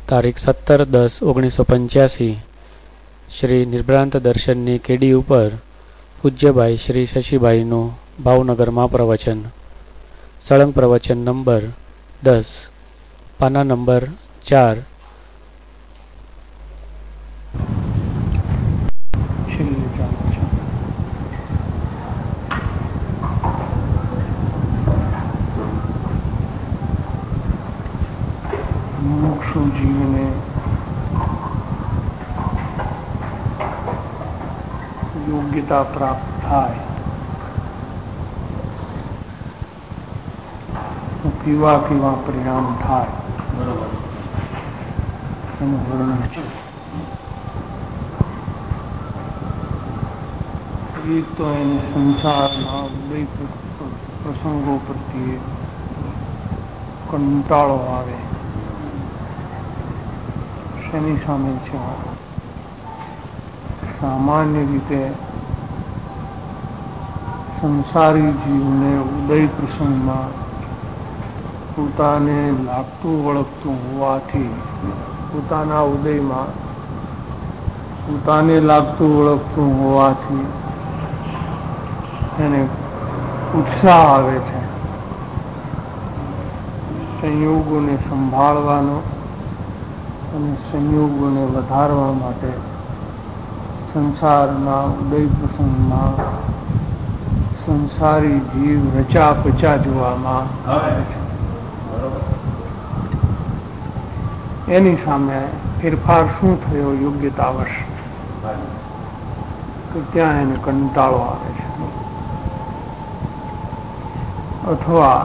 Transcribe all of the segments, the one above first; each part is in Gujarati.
તારીખ 17-10-1985 શ્રી નિર્ભ્રાંત દર્શનની કેડી ઉપર પૂજ્યભાઈ શ્રી શશીભાઈનું ભાવનગરમાં પ્રવચન. સળંગ પ્રવચન નંબર 10, પાના નંબર 4. મુમુક્ષુ જીવને યોગ્યતા પ્રાપ્ત થાય કેવા કેવા પરિણામ થાય એનું વર્ણન છે. એક તો એને સંસારના ઉદય પ્રસંગો પ્રત્યે કંટાળો આવે. શેની સામે છે? સામાન્ય રીતે સંસારી જીવને ઉદય પ્રસંગમાં પોતાને લાગતું વળગતું હોવાથી, પોતાના ઉદયમાં પોતાને લાગતું વળગતું હોવાથી એને ઉત્સાહ આવે છે. સંયોગોને સંભાળવાનો અને સંયોગોને વધારવા માટે સંસારના ઉદય પ્રસંગમાં સંસારી જીવ રચા પચા જોવામાં આવે છે. એની સામે ફેરફાર શું થયો? યોગ્યતાવશ તો ત્યાં એને કંટાળો આવે છે. અથવા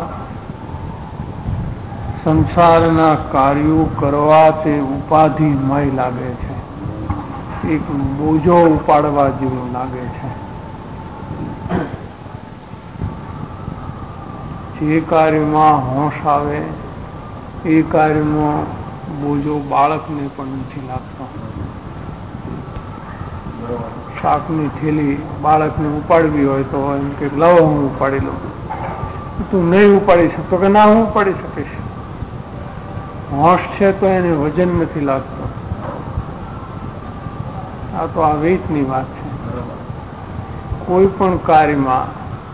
સંસારના કાર્યો કરવા તે ઉપાધિમય લાગે છે, એક બોજો ઉપાડવા જેવું લાગે છે. જે કાર્યમાં હોશ આવે એ કાર્યમાં બોજો બાળકને પણ નથી લાગતો. શાકની થેલી બાળકને ઉપાડવી હોય તો એમ કે લાવો હું ઉપાડી લઉં. તું નહીં ઉપાડી શકતો કે ના હું ઉપાડી શકીશ. હોશ છે તો એને વજન નથી લાગતો. આ તો આ વેચની વાત છે. કોઈ પણ કાર્યમાં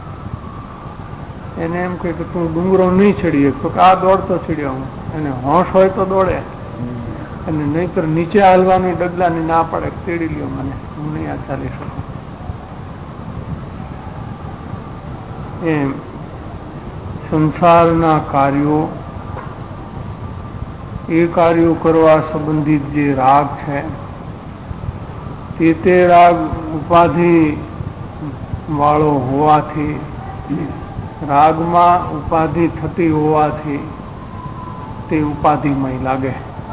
એને એમ કહે કે તું ડુંગરો નહીં ચડીએ તો કે આ દોડતો ચડ્યો હું. એને હોશ હોય તો દોડે, અને નહીતર નીચે હાલવાની ડગલાની ના પડે, તેડી લ્યો મને, હું નહીં આ ચાલી શકું. એમ સંસારના કાર્યો, એ કાર્યો કરવા સંબંધિત જે રાગ છે તે રાગ ઉપાધિ વાળો હોવાથી, રાગમાં ઉપાધિ થતી હોવાથી તે ઉપાધિમય લાગે.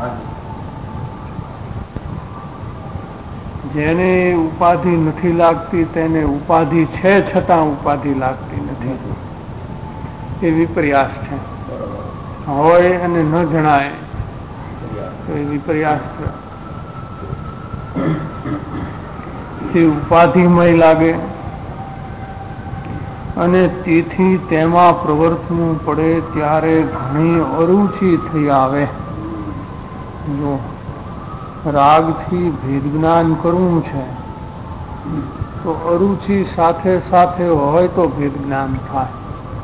જેને ઉપાધિ નથી લાગતી તેને ઉપાધિ છે છતાં ઉપાધિ લાગતી નથી. એ વિપર્યાસ છે. હોય અને ન જણાય તો એ વિપર્યાસ તે ઉપાધિમય લાગે, અને તેથી તેમાં પ્રવર્તવું પડે ત્યારે ઘણી અરુચિ થઈ આવે. જો રાગથી ભેદ જ્ઞાન કરવું છે તો અરુચિ સાથે સાથે હોય તો ભેદ જ્ઞાન થાય.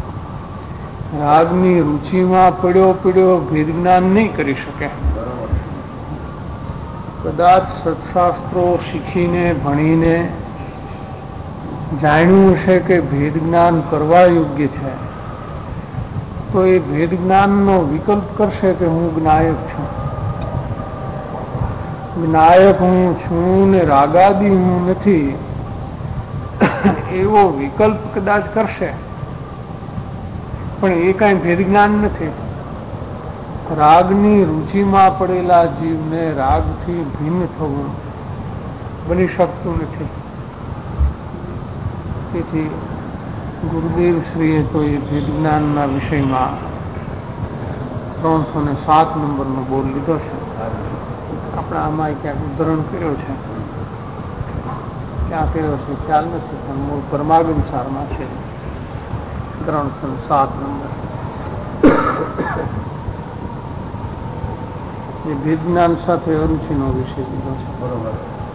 રાગની રુચિમાં પડ્યો ભેદ જ્ઞાન નહીં કરી શકે. કદાચ સત્શાસ્ત્રો શીખીને ભણીને જાણ્યું છે કે ભેદ જ્ઞાન કરવા યોગ્ય છે તો એ ભેદ જ્ઞાનનો વિકલ્પ કરશે કે હું જ્ઞાયક છું, જ્ઞાયક હું છું ને રાગાદી હું નથી, એવો વિકલ્પ કદાચ કરશે. પણ એ કાંઈ ભેદ જ્ઞાન નથી. રાગની રુચિમાં પડેલા જીવને રાગથી ભિન્ન થવું બની શકતું નથી. તેથી ગુરુદેવ શ્રીએ તો એ ભેદ જ્ઞાનના વિષયમાં 307 નંબરનો બોર્ડ લીધો છે. આપણે આમાં ક્યાંક ઉદાહરણ કર્યો છે, ક્યાં કર્યો છે ખ્યાલ નથી, પણ મૂળ પરમાગમ સારમાં છે 307 નંબર. એ ભેદ જ્ઞાન સાથે અરુચિનો વિષય લીધો છે. બરોબર.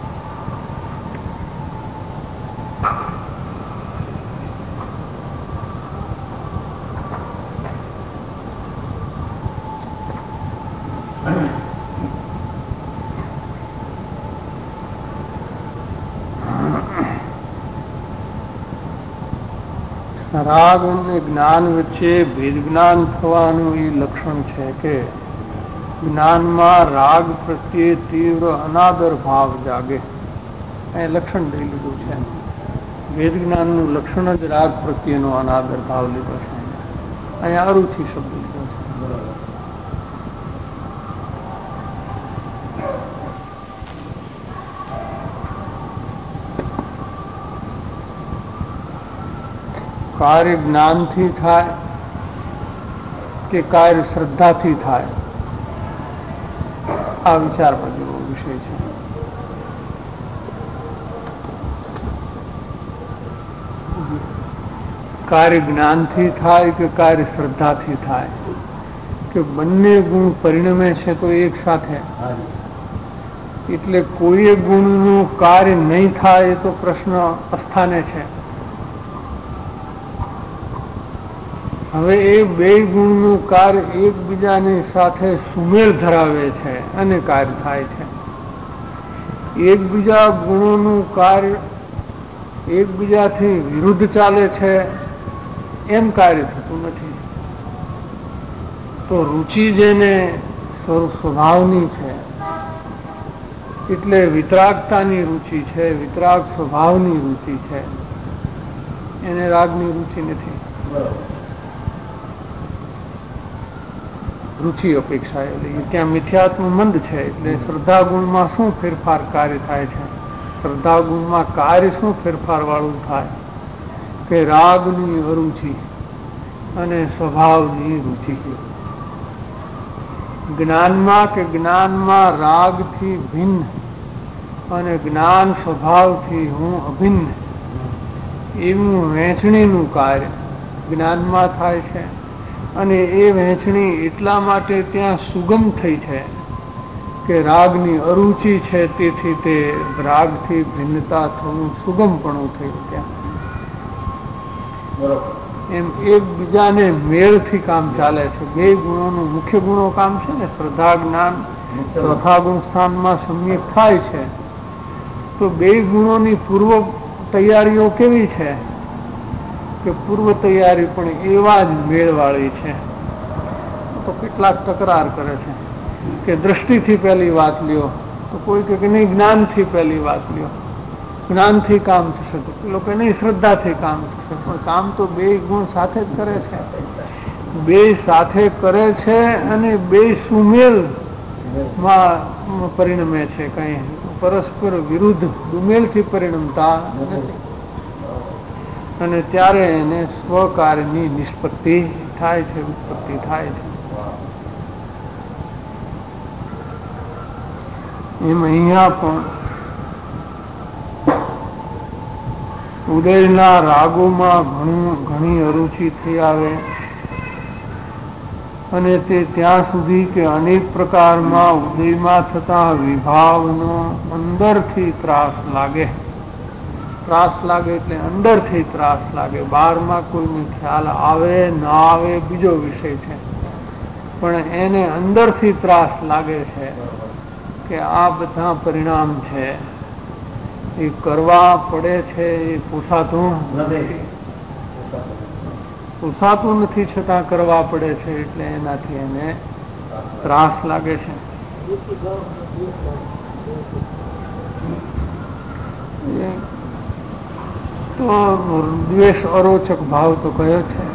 રાગ અને જ્ઞાન વચ્ચે ભેદ જ્ઞાન થવાનું એ લક્ષણ છે કે જ્ઞાનમાં રાગ પ્રત્યે તીવ્ર અનાદર ભાવ જાગે. એ લક્ષણ લઈ લીધું છે. ભેદ જ્ઞાનનું લક્ષણ જ રાગ પ્રત્યેનો અનાદર ભાવ લીધો છે. અહીંયા અરુચિ શબ્દ લીધો છે. કાર્ય જ્ઞાનથી થાય કે કાર્ય શ્રદ્ધાથી થાય, આ વિચારવા જેવો વિષય છે. કાર્ય જ્ઞાનથી થાય કે કાર્ય શ્રદ્ધાથી થાય, કે બંને ગુણ પરિણમે છે તો એક સાથે, એટલે કોઈ એક ગુણનું કાર્ય નહીં થાય એ તો પ્રશ્ન અસ્થાને છે. હવે એ બે ગુણનું કાર્ય એકબીજાની સાથે સુમેળ ધરાવે છે અને કાર્ય થાય છે. એકબીજા ગુણોનું કાર્ય એકબીજાથી વિરુદ્ધ ચાલે છે એમ કાર્ય થતું નથી. તો રુચિ જેને સ્વભાવની છે, એટલે વિતરાગતાની રુચિ છે, વિતરાગ સ્વભાવની રુચિ છે, એને રાગની રુચિ નથી. રુચિ અપેક્ષા ત્યાં મિથ્યાત્મ મંદ છે. એટલે શ્રદ્ધા ગુણમાં શું ફેરફાર કાર્ય થાય છે? શ્રદ્ધા ગુણમાં કાર્ય શું ફેરફાર વાળું થાય કે રાગની અરુચિ અને સ્વભાવની રુચિ. જ્ઞાનમાં કે જ્ઞાનમાં રાગથી ભિન્ન અને જ્ઞાન સ્વભાવથી હું અભિન્ન એવું વહેંચણીનું કાર્ય જ્ઞાનમાં થાય છે. અને એ વહેંચણી એટલા માટે ત્યાં સુગમ થઈ છે કે રાગની અરુચિ છે, તેથી તે રાગથી ભિન્નતા થવું સુગમપણું થયું ત્યાં. એમ એકબીજાને મેળથી કામ ચાલે છે. બે ગુણોનું મુખ્ય ગુણો કામ છે ને, શ્રદ્ધા જ્ઞાન ચોથા ગુણ સ્થાનમાં સમ્યક થાય છે. તો બે ગુણોની પૂર્વ તૈયારીઓ કેવી છે કે પૂર્વ તૈયારી પણ એવા જ મેળવાળી છે. તો કેટલાક તકરાર કરે છે કે દ્રષ્ટિથી પહેલી વાત લ્યો, તો કોઈ કે નહીં જ્ઞાનથી પહેલી વાત લ્યો, જ્ઞાનથી કામ થશે, તો લોકો નહીં શ્રદ્ધાથી કામ થશે. પણ કામ તો બે ગુણ સાથે જ કરે છે. બે સાથે કરે છે અને બે સુમેળમાં પરિણમે છે. કઈ પરસ્પર વિરુદ્ધ સુમેળથી પરિણમતા નથી. અને ત્યારે એને સ્વકાર્યની નિષ્પત્તિ થાય છે, ઉત્પત્તિ થાય છે. એમ અહીંયા પણ ઉદયના રાગોમાં ઘણી અરુચિ થઈ આવે અને તે ત્યાં સુધી કે અનેક પ્રકારમાં ઉદયમાં થતા વિભાવનો અંદરથી ત્રાસ લાગે. ત્રાસ લાગે એટલે અંદરથી ત્રાસ લાગે. બહારમાં કોઈને ખ્યાલ આવે ન આવે બીજો વિષય છે, પણ એને અંદરથી ત્રાસ લાગે છે કે આ બધા પરિણામ છે એ કરવા પડે છે, એ પોસાતું નથી, છતાં કરવા પડે છે, એટલે એનાથી એને ત્રાસ લાગે છે. તો દ્વેષ અરોચક ભાવ તો કયો છે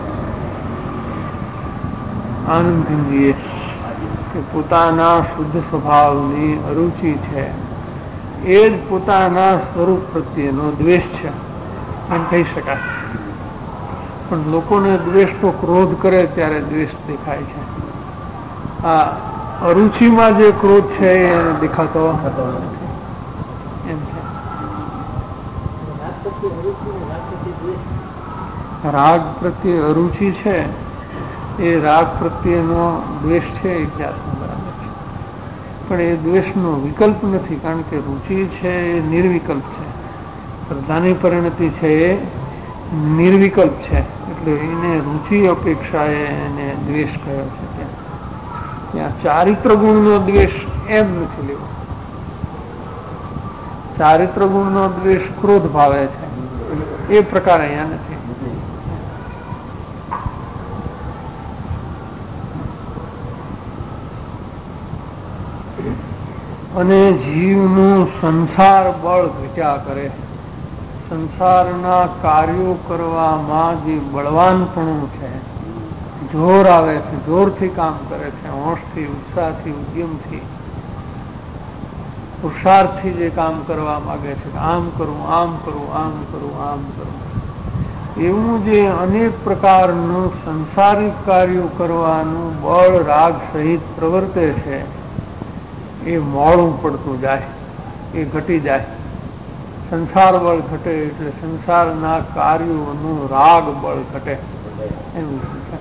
આનંદજીએ કે પોતાના શુદ્ધ સ્વભાવની અરુચિ છે, એ જ પોતાના સ્વરૂપ પ્રત્યેનો દ્વેષ છે એમ કહી શકાય. પણ લોકોને દ્વેષ તો ક્રોધ કરે ત્યારે દ્વેષ દેખાય છે. આ અરુચિમાં જે ક્રોધ છે એને દેખાતો નથી એમ છે. રાગ પ્રત્યે અરુચિ છે, એ રાગ પ્રત્યેનો દ્વેષ છે એ જાતનો બરાબર છે. પણ એ દ્વેષનો વિકલ્પ નથી, કારણ કે રુચિ છે એ નિર્વિકલ્પ છે, શ્રદ્ધાની પરિણતિ છે એ નિર્વિકલ્પ છે, એટલે એને રુચિ અપેક્ષાએ એને દ્વેષ કહ્યો છે. ત્યાં ચારિત્ર ગુણનો દ્વેષ એમ નથી લેવો. ચારિત્ર ગુણનો દ્વેષ ક્રોધ ભાવે છે, એ પ્રકાર અહીંયા નથી. અને જીવનું સંસાર બળ ઘટ્યા કરે, સંસારના કાર્યો કરવામાં જે બળવાનપણું છે, જોર આવે છે, જોરથી કામ કરે છે, હોશથી, ઉત્સાહથી, ઉદ્યમથી, પુરુષાર્થથી જે કામ કરવા માંગે છે, આમ કરવું, આમ કરવું, આમ કરવું, આમ કરવું, એવું જે અનેક પ્રકારનું સંસારિક કાર્યો કરવાનું બળ રાગ સહિત પ્રવર્તે છે, એ મોડું પડતું જાય, એ ઘટી જાય. સંસાર બળ ઘટે એટલે સંસારના કાર્યોનું રાગ બળ ઘટે એવું છે.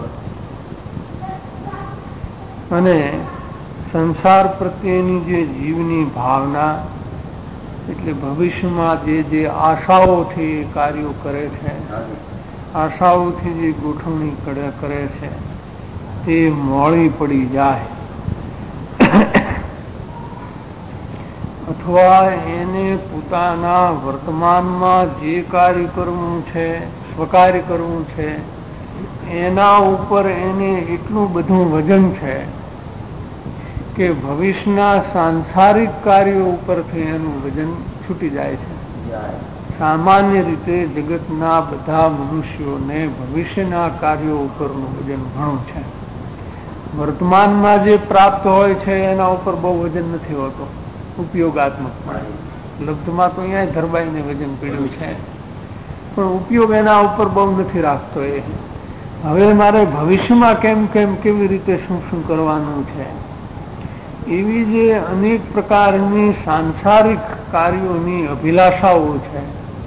અને સંસાર પ્રત્યેની જે જીવની ભાવના, એટલે ભવિષ્યમાં જે આશાઓથી કાર્યો કરે છે, આશાઓથી જે ગોઠવણી કરે છે, તે મોડી પડી જાય, અથવા એને પોતાના વર્તમાનમાં જે કાર્ય કરવું છે, સ્વકાર્ય કરવું છે, એના ઉપર એને એટલું બધું વજન છે કે ભવિષ્યના સાંસારિક કાર્યો ઉપરથી એનું વજન છૂટી જાય છે. સામાન્ય રીતે જગતના બધા મનુષ્યોને ભવિષ્યના કાર્યો ઉપરનું વજન ઘણું છે. વર્તમાનમાં જે પ્રાપ્ત હોય છે એના ઉપર બહુ વજન નથી હોતો, ઉપયોગાત્મક. લબ્ધમાં તો અહીંયા ધરબાઈને વજન પીડ્યું છે, પણ ઉપયોગ એના ઉપર બહુ નથી રાખતો. એ હવે મારે ભવિષ્યમાં કેવી રીતે શું શું કરવાનું છે, એવી જે અનેક પ્રકારની સાંસારિક કાર્યોની અભિલાષાઓ છે,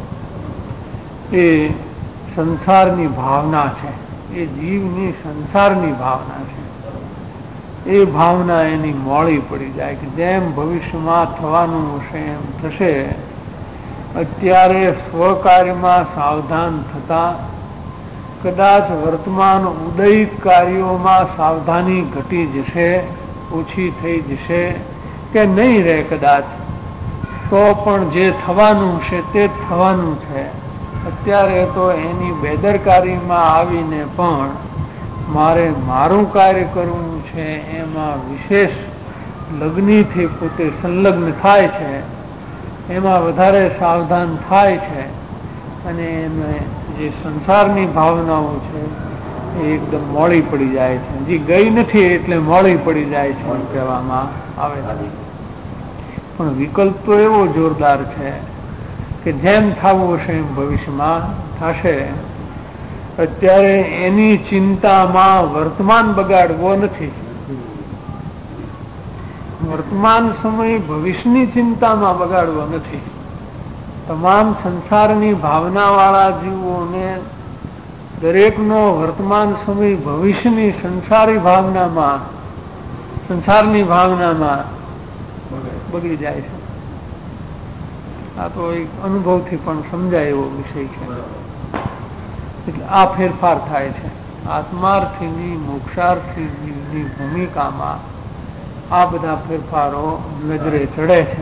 એ સંસારની ભાવના છે, એ જીવની સંસારની ભાવના છે. એ ભાવના એની મોડી પડી જાય કે જેમ ભવિષ્યમાં થવાનું હશે એમ થશે. અત્યારે સ્વકાર્યમાં સાવધાન થતા કદાચ વર્તમાન ઉદયિક કાર્યોમાં સાવધાની ઘટી જશે, ઓછી થઈ જશે કે નહીં રહે કદાચ, તો પણ જે થવાનું છે તે જ થવાનું છે. અત્યારે તો એની બેદરકારીમાં આવીને પણ મારે મારું કાર્ય કરવું છે એમાં વિશેષ લગ્નીથી પોતે સંલગ્ન થાય છે, એમાં વધારે સાવધાન થાય છે, અને એને જે સંસારની ભાવનાઓ છે એ એકદમ મોડી પડી જાય છે. જે ગઈ નથી એટલે મોડી પડી જાય છે એમ કહેવામાં આવે છે. પણ વિકલ્પ તો એવો જોરદાર છે કે જેમ થવું હશે એમ ભવિષ્યમાં થશે. અત્યારે એની ચિંતામાં વર્તમાન બગાડવો નથી, વર્તમાન સમય ભવિષ્યની ચિંતામાં બગાડવો નથી. તમામ સંસારની ભાવના વાળા જીવોને દરેકનો વર્તમાન સમય ભવિષ્યની સંસારની ભાવનામાં બગડી જાય છે. આ તો એક અનુભવથી પણ સમજાય એવો વિષય છે. એટલે આ ફેરફાર થાય છે. આત્માર્થીની મોક્ષાર્થીની ભૂમિકામાં આ બધા ફેરફારો નજરે ચડે છે.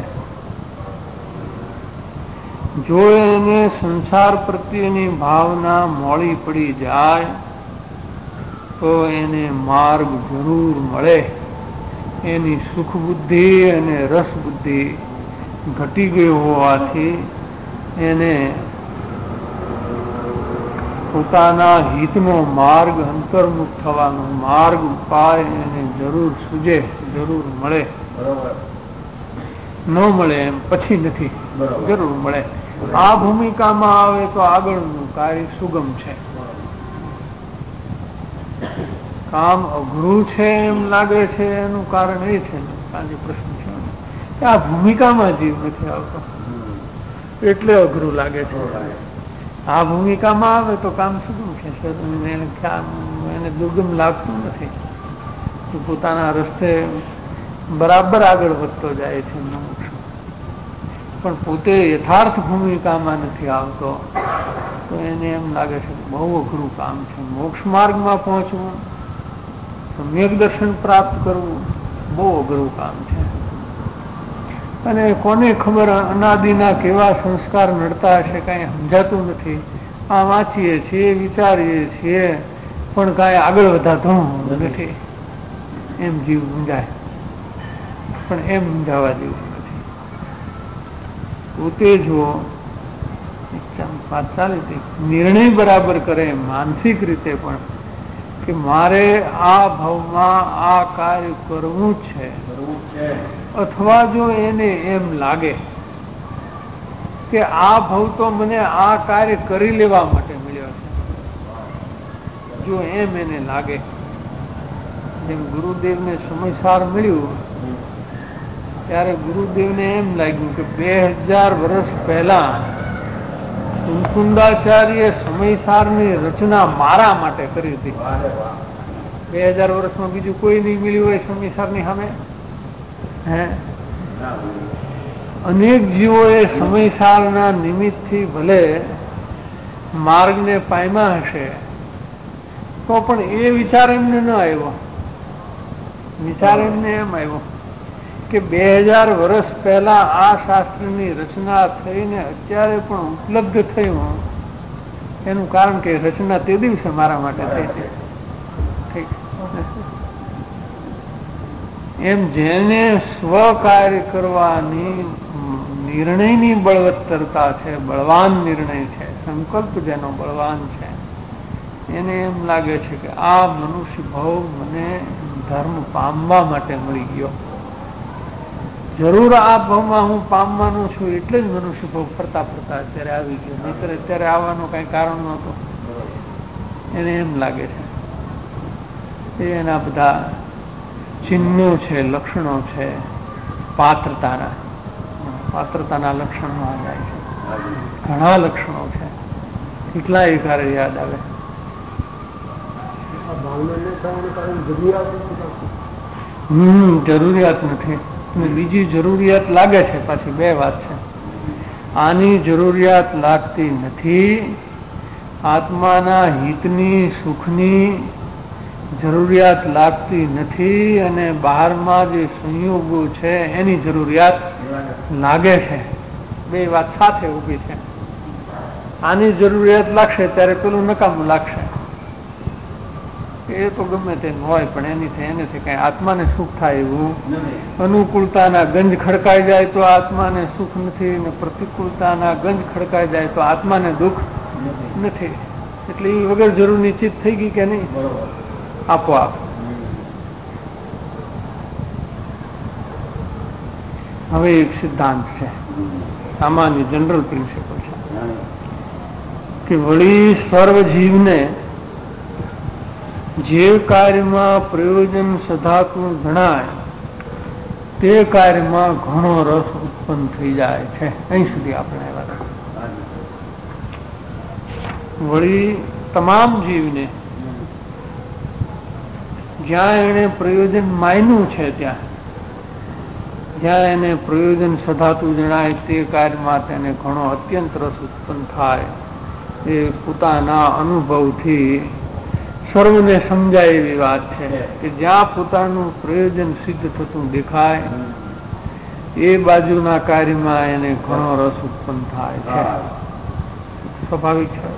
જો એને સંસાર પ્રત્યેની ભાવના મોડી પડી જાય તો એને માર્ગ જરૂર મળે. એની સુખ બુદ્ધિ અને રસ બુદ્ધિ ઘટી ગઈ હોવાથી એને પોતાના હિતનો માર્ગ, અંતર્મુખ થવાનો માર્ગ, ઉપાય એને જરૂર સૂજે, જરૂર મળે. ન મળે એમ પછી નથી, જરૂર મળે. આ ભૂમિકામાં આવે તો આગળનું કાર્ય સુગમ છે. કામ અઘરું છે એમ લાગે છે એનું કારણ એ છે, આજે પ્રશ્ન છે કે આ ભૂમિકામાં જીવ નથી આવતો એટલે અઘરું લાગે છે. આ ભૂમિકામાં આવે તો કામ સુગમ છે, એને દુર્ગમ લાગતું નથી. પોતાના રસ્તે બરાબર આગળ વધતો જાય છે મુમુક્ષુ, પણ પોતે યથાર્થ ભૂમિકામાં નથી આવતો તો એને એમ લાગે છે બહુ અઘરું કામ છે. મોક્ષ માર્ગમાં પહોંચવું, સમ્યક દર્શન પ્રાપ્ત કરવું બહુ અઘરું કામ છે. અને કોને ખબર અનાદિના કેવા સંસ્કાર નડતા હશે, કાંઈ સમજાતું નથી. આ વાંચીએ છીએ, વિચારીએ છીએ, પણ કાંઈ આગળ વધાતું નથી. એમ જીવ મૂંઝાય, પણ એમ મૂંઝાવા જેવું નથી. પોતે જો વાત ચાલે નિર્ણય બરાબર કરે માનસિક રીતે પણ કે મારે આ ભાવમાં આ કાર્ય કરવું છે, અથવા જો એને એમ લાગે કે આ ભાવ તો મને આ કાર્ય કરી લેવા માટે મળ્યો છે, જો એમ એને લાગે, જેમ ગુરુદેવને સમયસાર મળ્યું ત્યારે ગુરુદેવને એમ લાગ્યું કે 2000 વર્ષ પહેલા મુકુંદાચાર્ય સમયસારની રચના મારા માટે કરી હતી. 2000 વર્ષમાં બીજું કોઈ નહીં મળ્યું હોય સમયસારની સામે. હે, અનેક જીવોએ સમયસારના નિમિત્તથી ભલે માર્ગને પામ્યા હશે, તો પણ એ વિચાર એમને ન આવ્યો. વિચાર એમને એમ આવ્યો કે 2000 વર્ષ પહેલા આ શાસ્ત્રની રચના થઈને અત્યારે પણ ઉપલબ્ધ થયું, એનું કારણ કે રચના તે દિવસે મારા માટે થઈ હતી. એમ જેને સ્વકાર્ય કરવાની નિર્ણયની બળવત્તરતા છે, બળવાન નિર્ણય છે, સંકલ્પ જેનો બળવાન છે, એને એમ લાગે છે કે આ મનુષ્ય ભાવ મને ધર્મ પામવા માટે મળી ગયો. જરૂર આ ભાવમાં હું પામવાનો છું એટલે જ મનુષ્ય ભાવ ફરતા ફરતા અત્યારે આવી ગયો, નહીતર અત્યારે આવવાનું કઈ કારણ નહોતું. એને એમ લાગે છે. એના બધા ચિહ્નો છે, લક્ષણો છે, પાત્રતાના લક્ષણો આ જાય છે. ઘણા લક્ષણો છે, કેટલા એકારે યાદ આવે. જરૂરિયાત નથી, બીજી જરૂરિયાત લાગે છે. પાછી બે વાત છે. આની જરૂરિયાત લાગતી નથી, આત્માના હિતની સુખની જરૂરિયાત લાગતી નથી, અને બહારમાં જે સંયોગો છે એની જરૂરિયાત લાગે છે. બે વાત સાથે ઊભી છે. આની જરૂરિયાત લાગશે ત્યારે પેલું નકામું લાગશે. એ તો ગમે તે હોય, પણ એનેથી કઈ આત્માને સુખ થાય એવું અનુકૂળતાના ગંજ ખડકાઈ જાય તો આત્માને સુખ નથી, ને પ્રતિકૂળતાના ગંજ ખડકાઈ જાય તો આત્માને દુઃખ નથી. એટલે એ વગર જરૂર નિશ્ચિત થઈ ગઈ કે નહીં? આપોઆપ. હવે એક સિદ્ધાંત છે, સામાન્ય જનરલ પ્રિન્સિપલ છે કે વળી સર્વજીવને જે કાર્યમાં પ્રયોજન સધાતું જણાય તે કાર્યમાં ઘણો રસ ઉત્પન્ન થઈ જાય છે. અહીં સુધી આપણે આવ્યા. વળી તમામ જીવને જ્યાં એને પ્રયોજન માન્યું છે, જ્યાં એને પ્રયોજન સધાતું જણાય તે કાર્યમાં તેને ઘણો અત્યંત રસ ઉત્પન્ન થાય. એ પોતાના અનુભવથી સર્વને સમજાય એવી વાત છે કે જ્યાં પોતાનું પ્રયોજન સિદ્ધ થતું દેખાય એ બાજુના કાર્યમાં એને ઘણો રસ ઉત્પન્ન થાય છે. સ્વાભાવિક છે.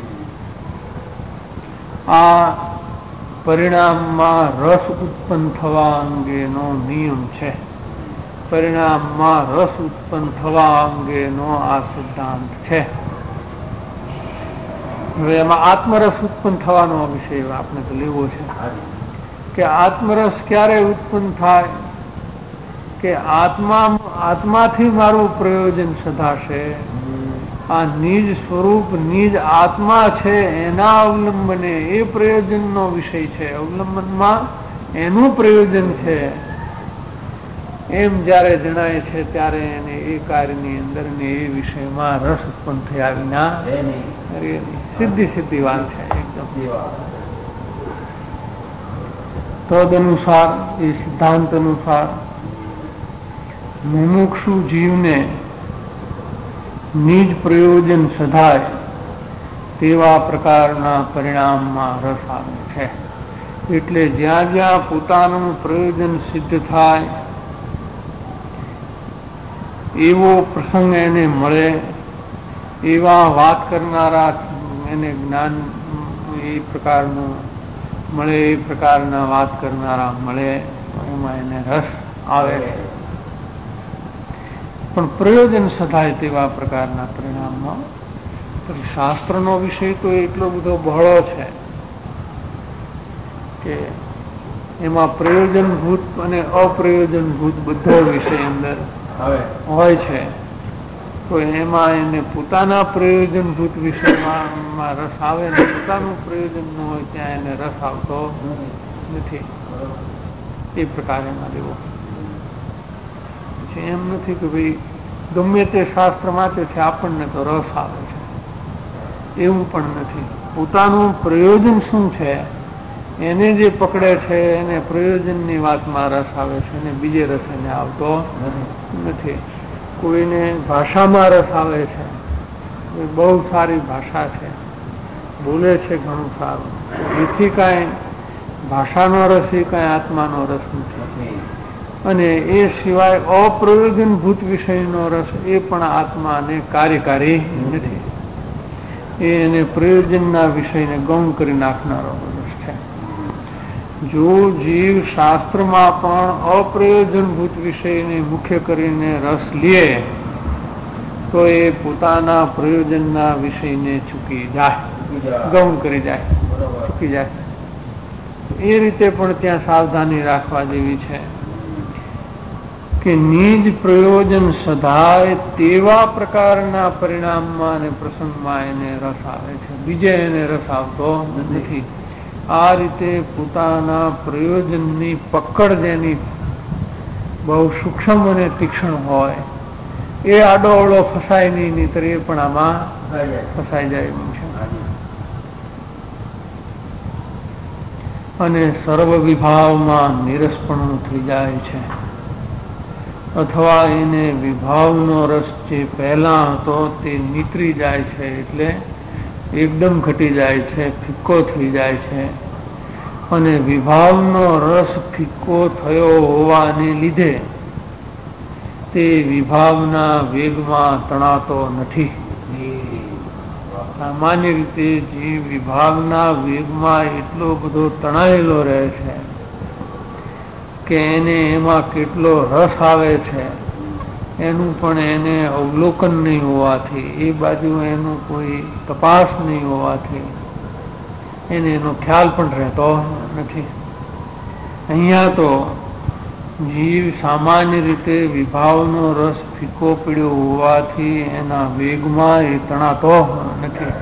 આ પરિણામમાં રસ ઉત્પન્ન થવા અંગેનો નિયમ છે. પરિણામમાં રસ ઉત્પન્ન થવા અંગેનો આ સિદ્ધાંત છે. હવે એમાં આત્મરસ ઉત્પન્ન થવાનો વિષય આપણે તો લેવો છે કે આત્મરસ ક્યારે ઉત્પન્ન થાય કે આત્માથી મારું પ્રયોજન સધાશે. આ નિજ સ્વરૂપ નિજ આત્મા છે એના અવલંબને એ પ્રયોજનનો વિષય છે. અવલંબનમાં એનું પ્રયોજન છે એમ જયારે જણાય છે ત્યારે એને એ કાર્યની અંદર ને એ વિષયમાં રસ ઉત્પન્ન થયા વિના સીધી વાત છે એકદમ. તદ અનુસાર એ સિદ્ધાંત અનુસાર મુમુક્ષુ જીવને નિજ પ્રયોજન સધાય તેવા પ્રકારના પરિણામમાં રસ આવે છે. એટલે જ્યાં જ્યાં પોતાનું પ્રયોજન સિદ્ધ થાય એવો પ્રસંગ એને મળે, એવા વાત કરનારા એને જ્ઞાન એ પ્રકારનું મળે, એ પ્રકારના વાત કરનારા મળે, એમાં એને રસ આવે. પણ પ્રયોજન સધાય તેવા પ્રકારના પરિણામમાં. શાસ્ત્રનો વિષય તો એટલો બધો બહોળો છે કે એમાં પ્રયોજનભૂત અને અપ્રયોજનભૂત બધો વિષય અંદર હોય છે. તો એમાં એને પોતાના પ્રયોજનભૂત વિષયમાં રસ આવે ને પોતાનું પ્રયોજન ન હોય ત્યાં એને રસ આવતો નથી. એ પ્રકારે એમાં લેવો. એમ નથી કે ભાઈ ગમે તે શાસ્ત્ર વાંચે છે આપણને તો રસ આવે છે, એવું પણ નથી. પોતાનું પ્રયોજન શું છે એને જે પકડે છે એને પ્રયોજનની વાતમાં રસ આવે છે, અને બીજે રસ એને આવતો નથી. કોઈને ભાષામાં રસ આવે છે, બહુ સારી ભાષા છે, બોલે છે ઘણું સારું, એથી કાંઈ ભાષાનો રસ એ કાંઈ આત્માનો રસ નથી. અને એ સિવાય અપ્રયોજનભૂત વિષયનો રસ એ પણ આત્માને કાર્યકારી નથી. એને પ્રયોજનના વિષયને ગૌણ કરી નાખનારો રસ છે. જો જીવ શાસ્ત્રમાં પણ અપ્રયોજનભૂત વિષયને મુખ્ય કરીને રસ લે તો એ પોતાના પ્રયોજનના વિષયને ચૂકી જાય, ગૌણ કરી જાય, ચૂકી જાય. એ રીતે પણ ત્યાં સાવધાની રાખવા જેવી છે કે નિજ પ્રયોજન સધાય તેવા પ્રકારના પરિણામમાં અને પ્રસંગમાં એને રસ આવે છે, બીજે એને રસ આવતો નથી. આ રીતે પોતાના પ્રયોજનની પકડ જેની બહુ સૂક્ષ્મ અને તીક્ષ્ણ હોય એ આડો અવળો ફસાય નહીં, નહીતર એ પણ આમાં ફસાઈ જાય એમ છે. અને સર્વ વિભાવમાં નિરસપણું થઈ જાય છે, અથવા એને વિભાવનો રસ જે પહેલા હતો તે નીતરી જાય છે, એટલે એકદમ ઘટી જાય છે, ફિક્કો થઈ જાય છે. અને વિભાવનો રસ ફિક્કો થયો હોવાને લીધે તે વિભાવના વેગમાં તણાતો નથી. સામાન્ય રીતે જે વિભાવના વેગમાં એટલો બધો તણાયેલો રહે છે કે એને એમાં કેટલો રસ આવે છે એનું પણ એને અવલોકન નહીં હોવાથી, એ બાજુ એનું કોઈ તપાસ નહીં હોવાથી એને એનો ખ્યાલ પણ રહેતો નથી. અહીંયા તો જીવ સામાન્ય રીતે વિભાવનો રસ ફીકો પડ્યો હોવાથી એના વેગમાં એ તણાતો નથી.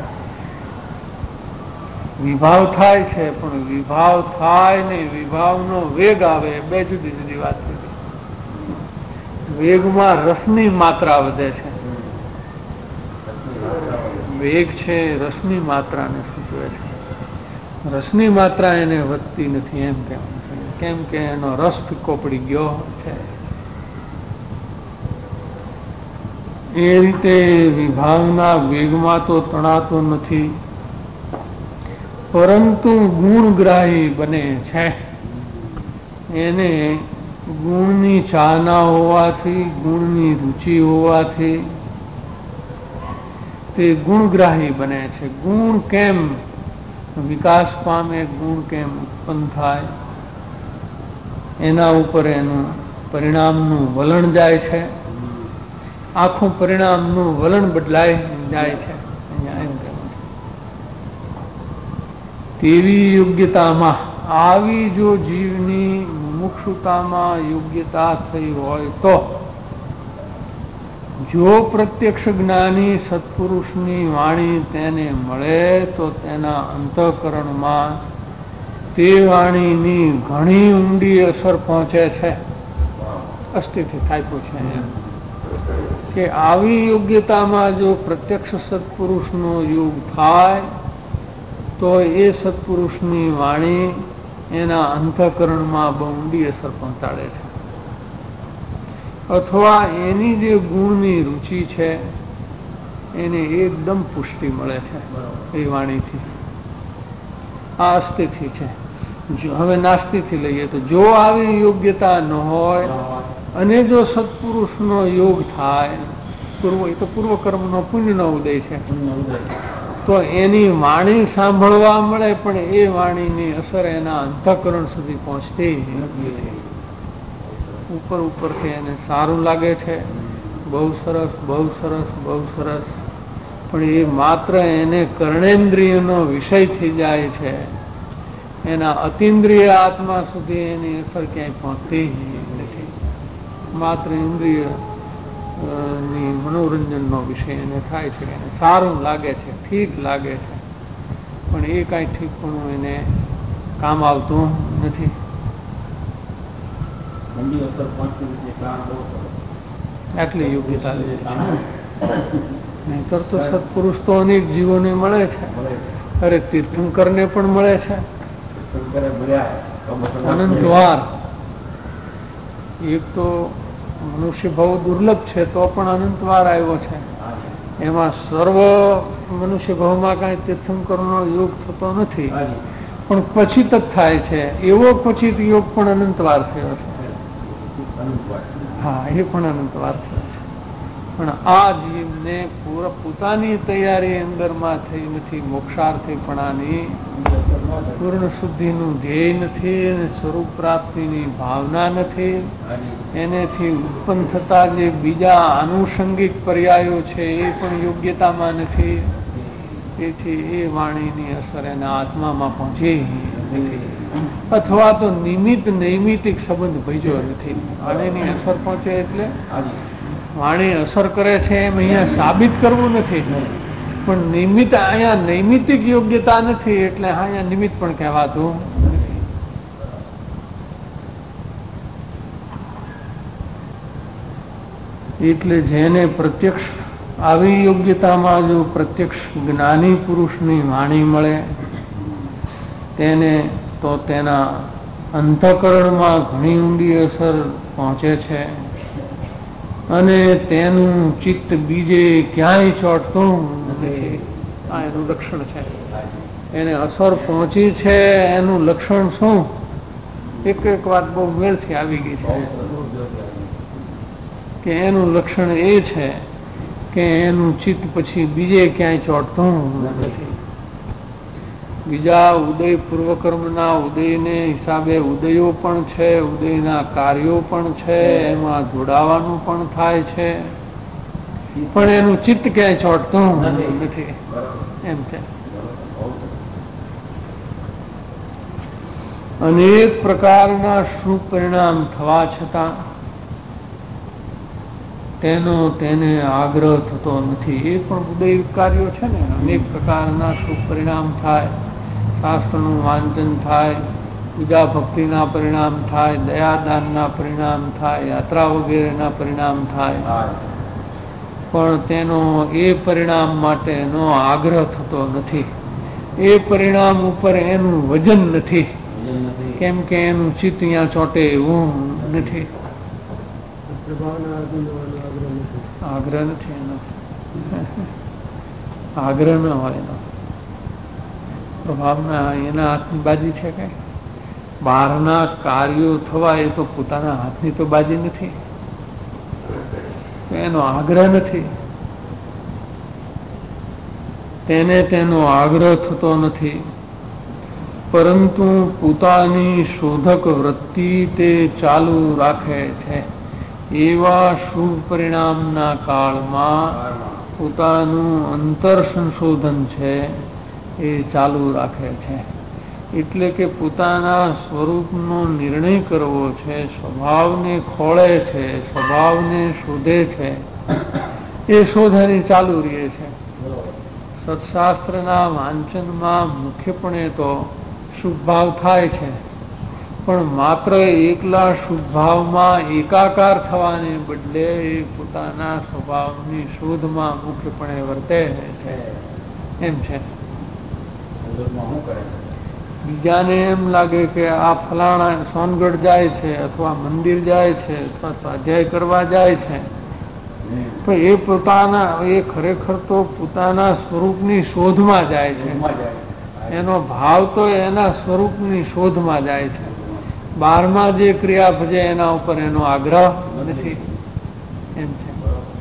વિભાવ થાય છે પણ વિભાવ થાય ને વિભાવનો વેગ આવે બે જુદી જુદી વાત છે. વેગમાં રસની માત્રા વધે છે, વેગ છે રસની માત્રાને સૂચવે છે. રસની માત્રા એને વધતી નથી એમ કેમ કે એનો રસ ફીકો પડી ગયો છે. એ રીતે વિભાવના વેગમાં તો તણાતો નથી, પરંતુ ગુણગ્રાહી બને છે. એને ગુણની ચાહના હોવાથી, ગુણની રુચિ હોવાથી તે ગુણગ્રાહી બને છે. ગુણ કેમ વિકાસ પામે, ગુણ કેમ ઉત્પન્ન થાય, એના ઉપર એનું પરિણામનું વલણ જાય છે. આખું પરિણામનું વલણ બદલાઈ જાય છે. તેવી યોગ્યતામાં આવી જો જીવની મુમુક્ષુતામાં યોગ્યતા થઈ હોય તો જો પ્રત્યક્ષ જ્ઞાની સત્પુરુષની વાણી તેને મળે તો તેના અંતઃકરણમાં તે વાણીની ઘણી ઊંડી અસર પહોંચે છે. અસ્થિથી થાય છે કે આવી યોગ્યતામાં જો પ્રત્યક્ષ સત્પુરુષનો યોગ થાય તો એ સત્પુરુષની વાણી એના અંતઃકરણમાં બહુ ઊંડી અસર પહોંચાડે છે. અથવા એની જે ગુણની રુચિ છે એને એકદમ પુષ્ટિ મળે છે એ વાણીથી. આ અસ્થિથી છે. હવે નાસ્તિથી લઈએ તો જો આવી યોગ્યતા ન હોય અને જો સત્પુરુષનો યોગ થાય, એ તો પૂર્વ કર્મનો પુણ્યનો ઉદય છે, તો એની વાણી સાંભળવા મળે પણ એ વાણીની અસર એના અંતઃકરણ સુધી પહોંચતી નથી. ઉપર ઉપરથી એને સારું લાગે છે, બહુ સરસ બહુ સરસ બહુ સરસ, પણ એ માત્ર એને કર્ણેન્દ્રિયનો વિષય થઈ જાય છે. એના અતિન્દ્રિય આત્મા સુધી એની અસર ક્યાંય પહોંચતી નથી. માત્ર ઇન્દ્રિય ની મનોરંજનનો વિષય એને થાય છે, એને સારું લાગે છે, ઠીક લાગે છે, પણ એ કાંઈ ઠીકપણું એને કામ આવતું નથી. આટલી યોગ્યતા લે છે. નહીંતર તો સત્પુરુષ તો અનેક જીવોને મળે છે. અરે તીર્થંકરને પણ મળે છે અનંતવાર. એક તો મનુષ્ય ભાવ દુર્લભ છે તો પણ અનંતવાર આવ્યો છે. એમાં સર્વ મનુષ્ય ભાવમાં કાંઈ તીર્થંકરનો યોગ થતો નથી, પણ ક્વચિત જ થાય છે. એવો ક્વચિત યોગ પણ અનંતવાર થયો છે. હા, એ પણ અનંતવાર થયો છે. પણ આ જીવને પોતાની તૈયારી અંદરમાં થઈ નથી. મોક્ષાર્થીપણાની પૂર્ણ શુદ્ધિનું ધ્યેય નથી અને સ્વરૂપ પ્રાપ્તિની ભાવના નથી. એનેથી ઉત્પન્ન થતા જે બીજા આનુષંગિક પર્યાયો છે એ પણ યોગ્યતામાં નથી. તેથી એ વાણીની અસર એના આત્મામાં પહોંચી નથી, અથવા તો નૈમિતિક સંબંધ ભજ્યો નથી. વાણીની અસર પહોંચે એટલે વાણી અસર કરે છે એમ અહીંયા સાબિત કરવું નથી, પણ નિમિત્ત અહીંયા નૈમિતિક યોગ્યતા નથી એટલે અહીંયા નિમિત્ત પણ કહેવાતું નથી. એટલે જેને પ્રત્યક્ષ આવી યોગ્યતામાં જો પ્રત્યક્ષ જ્ઞાની પુરુષની વાણી મળે તેને તો તેના અંતઃકરણમાં ઘણી ઊંડી અસર પહોંચે છે અને તેનું ચિત્ત બીજે ક્યાંય ચોંટતું નથી. આ એનું લક્ષણ છે. એને અસર પહોંચી છે એનું લક્ષણ શું? એક વાત બહુ મેળથી આવી ગઈ છે કે એનું લક્ષણ એ છે કે એનું ચિત્ત પછી બીજે ક્યાંય ચોંટતું નથી. બીજા ઉદય પૂર્વકર્મના ઉદયને હિસાબે ઉદયો પણ છે, ઉદયના કાર્યો પણ છે, એમાં જોડાવાનું પણ થાય છે, પણ એનું ચિત્ત ક્યાંય ચોંટતું નથી. એમ છે. અનેક પ્રકારના શુભ પરિણામ થવા છતાં તેને આગ્રહ થતો નથી. એ પણ ઉદય કાર્યો છે ને. અનેક પ્રકારના શુભ પરિણામ થાય, શાસ્ત્રનું વાંચન થાય, પૂજા ભક્તિના પરિણામ થાય, દયાદાનના પરિણામ થાય, યાત્રા વગેરેના પરિણામ થાય, પણ તેનો એ પરિણામ માટેનો આગ્રહ થતો નથી. એ પરિણામ ઉપર એનું વજન નથી, કેમ કે એનું ચિત્ત અહીંયા ચોટે એવું નથી. આગ્રહ નથી એનો. આગ્રહ ન હોય એનો પ્રભાવના એના હાથની બાજી છે કે બહારના કાર્યો થવા એ તો પોતાના હાથની તો બાજી નથી. એનો આગ્રહ નથી, તેને તેનો આગ્રહ થતો નથી, પરંતુ પોતાની શોધક વૃત્તિ તે ચાલુ રાખે છે. એવા શુભ પરિણામના કાળમાં પોતાનું અંતર સંશોધન છે એ ચાલુ રાખે છે. એટલે કે પોતાના સ્વરૂપનો નિર્ણય કરવો છે, સ્વભાવને ખોળે છે, સ્વભાવને શોધે છે. એ શોધની ચાલુ રહે છે. સત્શાસ્ત્રના વાંચનમાં મુખ્યપણે તો શુભ ભાવ થાય છે, પણ માત્ર એકલા શુભ ભાવમાં એકાકાર થવાને બદલે એ પોતાના સ્વભાવની શોધમાં મુખ્યપણે વર્તે છે. એમ છે. બીજાને એમ લાગે કે આ ફલાણા સોનગઢ જાય છે અથવા મંદિર જાય છે અથવા સ્વાધ્યાય કરવા જાય છે, તો એ પોતાના એ ખરેખર તો પોતાના સ્વરૂપની શોધમાં જાય છે. એનો ભાવ તો એના સ્વરૂપની શોધમાં જાય છે. બહારમાં જે ક્રિયા ભજે એના ઉપર એનો આગ્રહ નથી. એમ છે.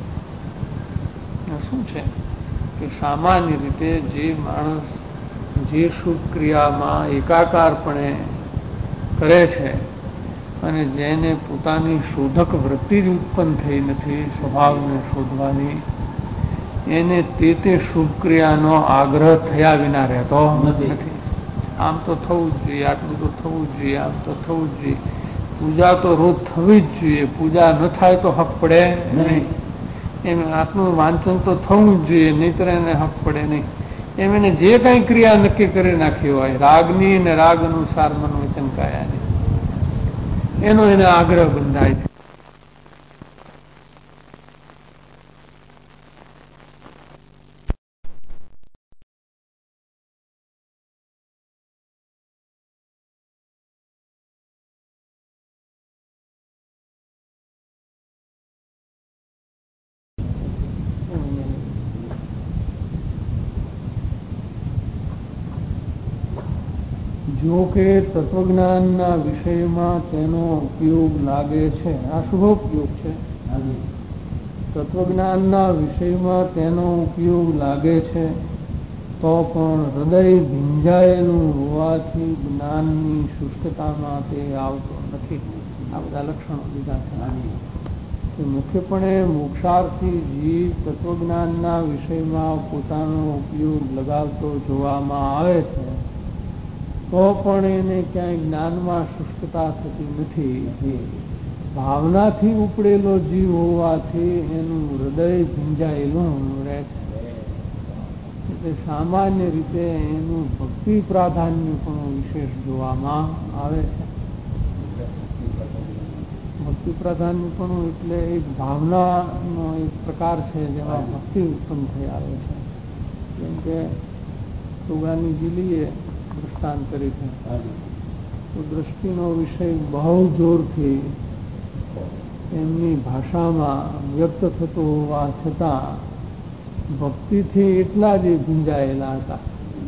શું છે કે સામાન્ય રીતે જે માણસ જે શુભ ક્રિયામાં એકાકારપણે કરે છે અને જેને પોતાની શોધક વૃત્તિ જ ઉત્પન્ન થઈ નથી સ્વભાવને શોધવાની, એને તે શુભ ક્રિયાનો આગ્રહ થયા વિના રહેતો નથી. આમ તો થવું જ જોઈએ, આટલું તો થવું જ જોઈએ, આમ તો થવું જ જોઈએ, પૂજા તો રોજ થવી જ જોઈએ, પૂજા ન થાય તો હક પડે નહીં. એમ આટલું વાંચન તો થવું જ જોઈએ, નહીતર એને હક પડે નહીં. એમ એને જે કઈ ક્રિયા નક્કી કરી નાખી હોય રાગની ને રાગ અનુસાર મન વચન કાયાની, એનો એને આગ્રહ બંધાય છે. જો કે તત્વજ્ઞાનના વિષયમાં તેનો ઉપયોગ લાગે છે, આ શુભોપયોગ છે. તત્વજ્ઞાનના વિષયમાં તેનો ઉપયોગ લાગે છે તો પણ હૃદય ભીંજાયેલું હોવાથી જ્ઞાનની શુષ્કતામાં તે આવતો નથી. આ બધા લક્ષણો લીધા છે. મુખ્યપણે મોક્ષાર્થી જીવ તત્વજ્ઞાનના વિષયમાં પોતાનો ઉપયોગ લગાવતો જોવામાં આવે છે તો પણ એને ક્યાંય જ્ઞાનમાં શુષ્કતા થતી નથી. ભાવનાથી ઉપડેલો જીવ હોવાથી એનું હૃદય ભીંજાયેલું રહે છે. એટલે સામાન્ય રીતે એનું ભક્તિ પ્રાધાન્ય પણ વિશેષ જોવામાં આવે છે. ભક્તિ પ્રાધાન્ય પણ એટલે એક ભાવનાનો એક પ્રકાર છે જેમાં ભક્તિ ઉત્પન્ન થઈ આવે છે. જેમ કે સુગાની જીલીએ દૃષ્ટાંત તરીકે તો દ્રષ્ટિનો વિષય બહુ જોરથી એમની ભાષામાં વ્યક્ત થતો હોવા છતાં ભક્તિથી એટલા જ ગુંજાયેલા હતા.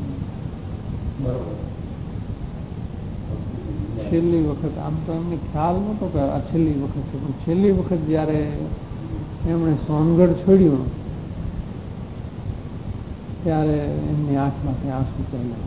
છેલ્લી વખત આમ તો એમને ખ્યાલ નહોતો કે આ છેલ્લી વખત છે, પણ છેલ્લી વખત જયારે એમણે સોનગઢ છોડ્યું ત્યારે એમની આંખમાંથી આંસુ ચાલ્યા.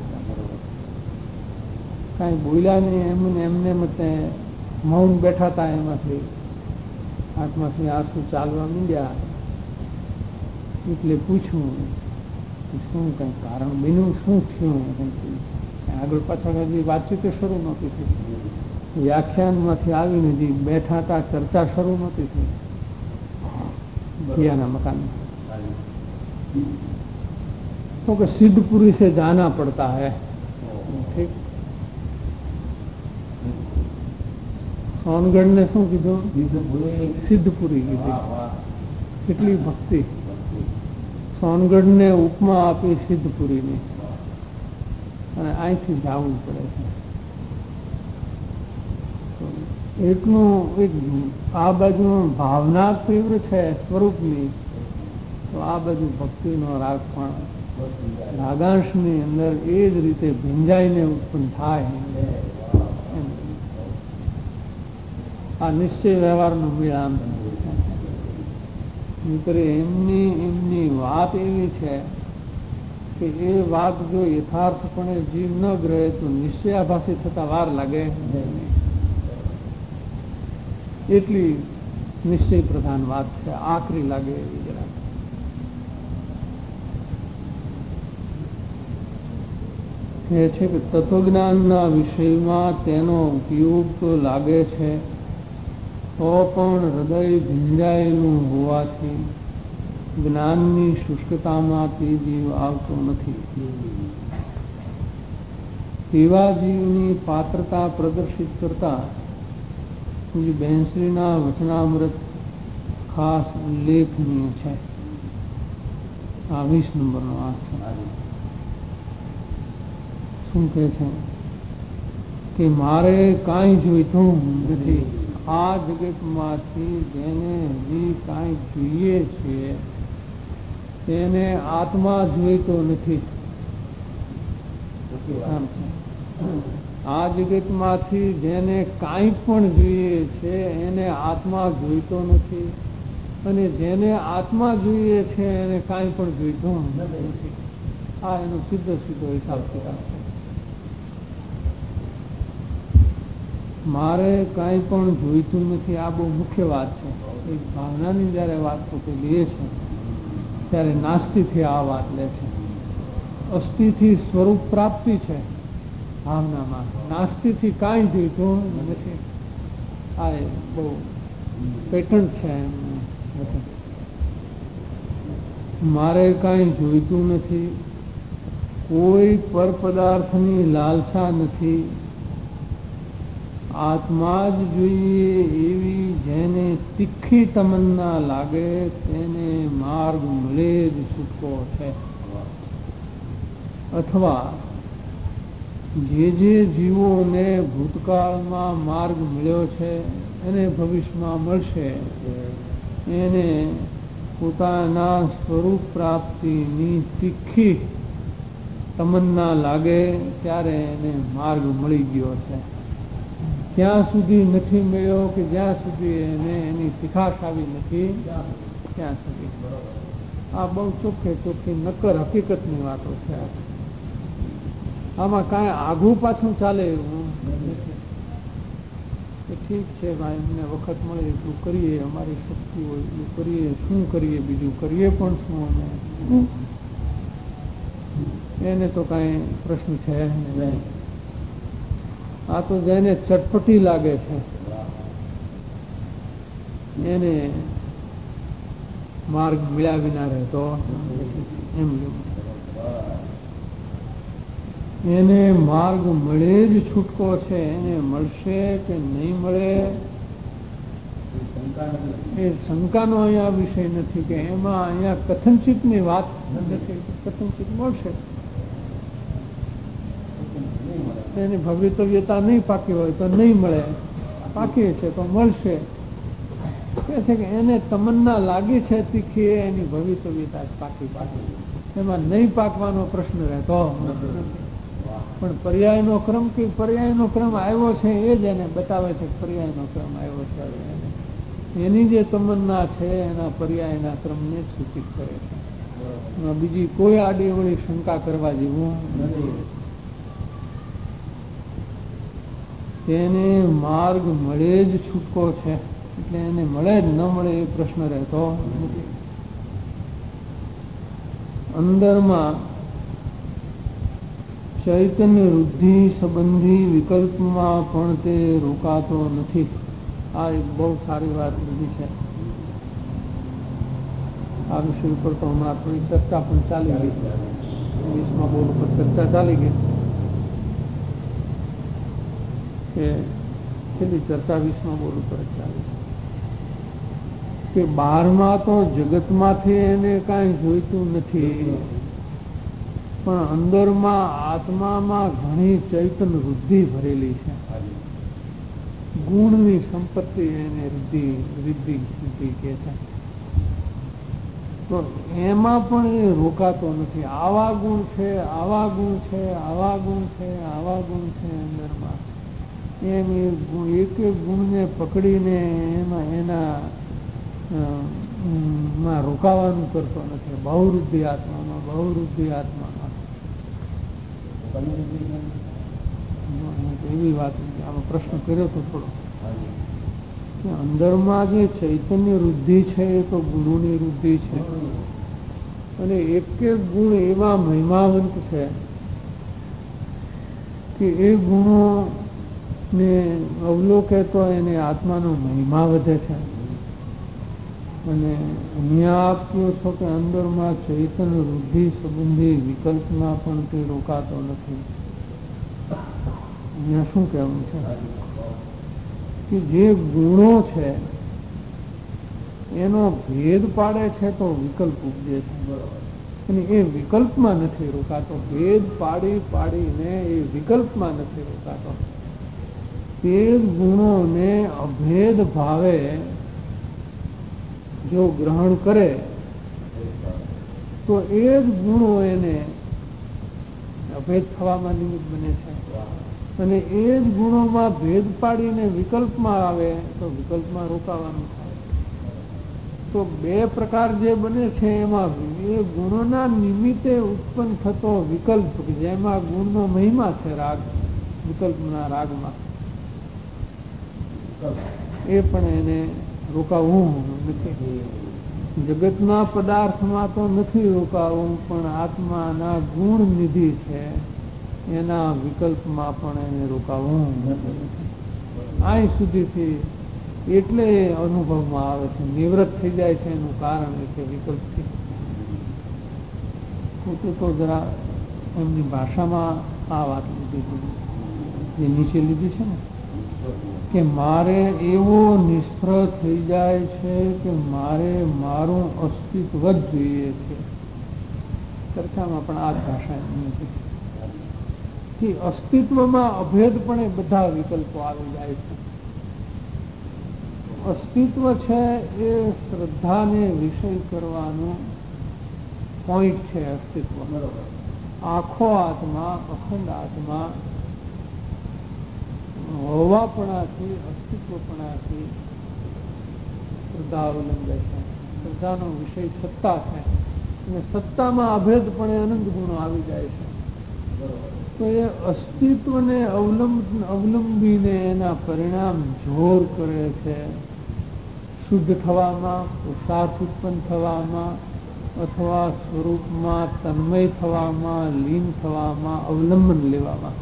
કાંઈ બોલ્યા નહીં, એમને મતે મૌન બેઠા હતા. એમાંથી આંખમાંથી આંસુ ચાલવા માંડ્યા. એટલે પૂછ્યું શું કઈ કારણ બન્યું, શું થયું? આગળ પાછળ હજી વાતચીત શરૂ નહોતી થઈ. વ્યાખ્યાનમાંથી આવીને હજી બેઠા હતા, ચર્ચા શરૂ નહોતી થઈ. ભૈયાના મકાનમાં તો કે સિદ્ધપુરી से जाना पड़ता है. ઠીક. સોનગઢ ને શું કીધું? સિદ્ધપુરી કીધી. કેટલી ભક્તિ! સોનગઢ ને ઉપમા આપી સિદ્ધપુરીની, અને અહીંથી જવું પડે છે. એટલું એક આ બાજુ ભાવના તીવ્ર છે સ્વરૂપની, તો આ બાજુ ભક્તિનો રાગ પણ રાગાંશની અંદર એ જ રીતે ભીંજાઈને ઉત્પન્ન થાય. આ નિશ્ચય વ્યવહારનો વિરામ. એમની વાત એવી છે કે એ વાત જો યથાર્થપણે જીવ ન ગ્રહે તો નિશ્ચયાભાસી થતા વાર લાગે. એટલી નિશ્ચય પ્રધાન વાત છે, આકરી લાગે એવી જરા. કહે છે કે તત્વજ્ઞાનના વિષયમાં તેનો ઉપયોગ તો લાગે છે તો પણ હૃદય ભીંજાયેલું હોવાથી જ્ઞાનની શુષ્કતામાં તે જીવ આવતો નથી. તેવા જીવની પાત્રતા પ્રદર્શિત કરતા બહેનશ્રીના વચનામૃત ખાસ ઉલ્લેખનીય છે. આ 20 નંબરનો આ છે. શું કહે છે? કે મારે કાંઈ જોઈતું નથી. આ જગતમાંથી જેને હજી કાંઈ જોઈએ છે તેને આત્મા જોઈતો નથી. આ જગતમાંથી જેને કાંઈ પણ જોઈએ છે એને આત્મા જોઈતો નથી, અને જેને આત્મા જોઈએ છે એને કાંઈ પણ જોઈતું નથી. આ એનો સીધો હિસાબ કિતાબ છે. મારે કાંઈ પણ જોઈતું નથી, આ બહુ મુખ્ય વાત છે. એક ભાવનાની જયારે વાત પોતે લે છે ત્યારે નાસ્તિથી આ વાત લે છે. અસ્થિથી સ્વરૂપ પ્રાપ્તિ છે ભાવનામાં, નાસ્તિથી કાંઈ જોઈતું નથી. આ બહુ પેટર્ન છે. મારે કાંઈ જોઈતું નથી, કોઈ પર પદાર્થની લાલસા નથી, આત્મા જ જોઈએ એવી જેને તીખી તમન્ના લાગે તેને માર્ગ મળે જ છૂટકો છે. અથવા જે જીવોને ભૂતકાળમાં માર્ગ મળ્યો છે એને ભવિષ્યમાં મળશે, એને પોતાના સ્વરૂપ પ્રાપ્તિની તીખી તમન્ના લાગે ત્યારે એને માર્ગ મળી ગયો છે. ત્યાં સુધી નથી મળ્યો કે જ્યાં સુધી એને એની તીખાશ આવી નથી ત્યાં સુધી. આ બહુ ચોખ્ખી નક્કર હકીકતની વાતો છે. આમાં કાંઈ આઘું પાછું ચાલે એવું નથી. ઠીક છે ભાઈ, અમને વખત મળે એટલું કરીએ, અમારી શક્તિ હોય એટલું કરીએ, શું કરીએ, બીજું કરીએ પણ શું અમે, એને તો કાંઈ પ્રશ્ન છે નહીં. આ તો જેને ચટપટી લાગે છે એને માર્ગ મળ્યા વિના રહેતો એમ. એને માર્ગ મળે જ છૂટકો છે. એને મળશે કે નહીં મળે એ શંકાનો અહીંયા વિષય નથી, કે એમાં અહીંયા કથનચિતની વાત નથી. કથનચિત મળશે, એની ભવિતવ્યતા નહીં પાકી હોય તો નહીં મળે, પાકી છે તો મળશે. કે છે કે એને તમન્ના લાગી છે તીખી, એની ભવિતવ્યતા પાકી. એમાં નહીં પાકવાનો પ્રશ્ન રહેતો નથી. પણ પર્યાયનો ક્રમ કે પર્યાયનો ક્રમ આવ્યો છે એ જ એને બતાવે છે. પર્યાયનો ક્રમ આવ્યો છે, એની જે તમન્ના છે એના પર્યાયના ક્રમને સૂચિત કરે છે. બીજી કોઈ આડીઅવળી શંકા કરવા જેવું નથી. તેને માર્ગ મળે જ છૂટકો છે, એટલે એને મળે જ ન મળે એ પ્રશ્ન રહેતો નથી. અંદરમાં ચૈતન્ય વૃદ્ધિ સંબંધી વિકલ્પમાં પણ તે રોકાતો નથી. આ એક બહુ સારી વાત લીધી છે. આ વિષય ઉપર તો હમણાં થોડી ચર્ચા પણ ચાલી ગઈ. 20મા બોર્ડ ઉપર ચર્ચા ચાલી ગઈ કે છેલ્લી ચર્ચા 20મા બોર્ડ ઉપર જ ચાલી કે 12મા તો જગતમાંથી એને કાંઈ જોઈતું નથી, પણ અંદરમાં આત્મામાં ઘણી ચૈતન વૃદ્ધિ ભરેલી છે. ગુણની સંપત્તિ એને રિદ્ધિ કહે છે. તો એમાં પણ એ રોકાતો નથી. આવા ગુણ છે, આવા ગુણ છે, આવા ગુણ છે, આવા ગુણ છે અંદરમાં. એમ એક એક ગુણને પકડીને એમાં એના રોકાવાનું કરતો નથી. બહુવૃદ્ધિ આત્મામાં, બહુવૃદ્ધિ આત્મામાં એવી વાત. આમાં પ્રશ્ન કર્યો તો થોડો કે અંદરમાં જે ચૈતન્ય વૃદ્ધિ છે એ તો ગુણોની વૃદ્ધિ છે, અને એક એક ગુણ એવા મહિમાવંત છે કે એ ગુણો ને અવલોકે તો એને આત્માનો મહિમા વધે છે. અને અહીંયા આપ કહો છો કે અંદરમાં ચૈતન્ય વૃદ્ધિ સંબંધી વિકલ્પમાં પણ તે રોકાતો નથી. અહીંયા શું કહેવું છે કે જે ગુણો છે એનો ભેદ પાડે છે તો વિકલ્પ ઉપજે છે, અને એ વિકલ્પમાં નથી રોકાતો. ભેદ પાડીને એ વિકલ્પમાં નથી રોકાતો. તે જ ગુણોને અભેદ ભાવે જો ગ્રહણ કરે તો એ જ ગુણો એને અભેદ થવામાં નિમિત્ત બને છે. અને એ જ ગુણોમાં ભેદ પાડીને વિકલ્પમાં આવે તો વિકલ્પમાં રોકાવાનું થાય. તો બે પ્રકાર જે બને છે એમાં એ ગુણોના નિમિત્તે ઉત્પન્ન થતો વિકલ્પ, જેમાં ગુણનો મહિમા છે રાગ, વિકલ્પના રાગમાં, એ પણ એને રોકાવું નથી. જગતના પદાર્થમાં તો નથી રોકાવું, પણ આત્માના ગુણ નિધિ છે એના વિકલ્પમાં પણ એને રોકાવું નથી. અહીં સુધીથી એટલે અનુભવમાં આવે છે, નિવૃત્ત થઈ જાય છે. એનું કારણ એ છે વિકલ્પથી. પોતે તો જરા એમની ભાષામાં આ વાત લીધી, જે નીચે લીધી છે ને, કે મારે એવો નિષ્ફળ થઈ જાય છે કે મારે મારું અસ્તિત્વ જ જોઈએ છે. ચર્ચામાં પણ આ જ ભાષા નથી. અસ્તિત્વમાં અભેદપણે બધા વિકલ્પો આવી જાય છે. અસ્તિત્વ છે એ શ્રદ્ધાને વિષય કરવાનો પોઈન્ટ છે. અસ્તિત્વ આખો આત્મા, અખંડ આત્મા હોવાપણાથી, અસ્તિત્વપણાથી શ્રદ્ધા અવલંબે છે. શ્રદ્ધાનો વિષય સત્તા છે, અને સત્તામાં અભેદપણે અનંત ગુણો આવી જાય છે. તો એ અસ્તિત્વને અવલંબીને એના પરિણામ જોર કરે છે. શુદ્ધ થવામાં, પુરુષાર્થ ઉત્પન્ન થવામાં, અથવા સ્વરૂપમાં તન્મય થવામાં, લીન થવામાં, અવલંબન લેવામાં.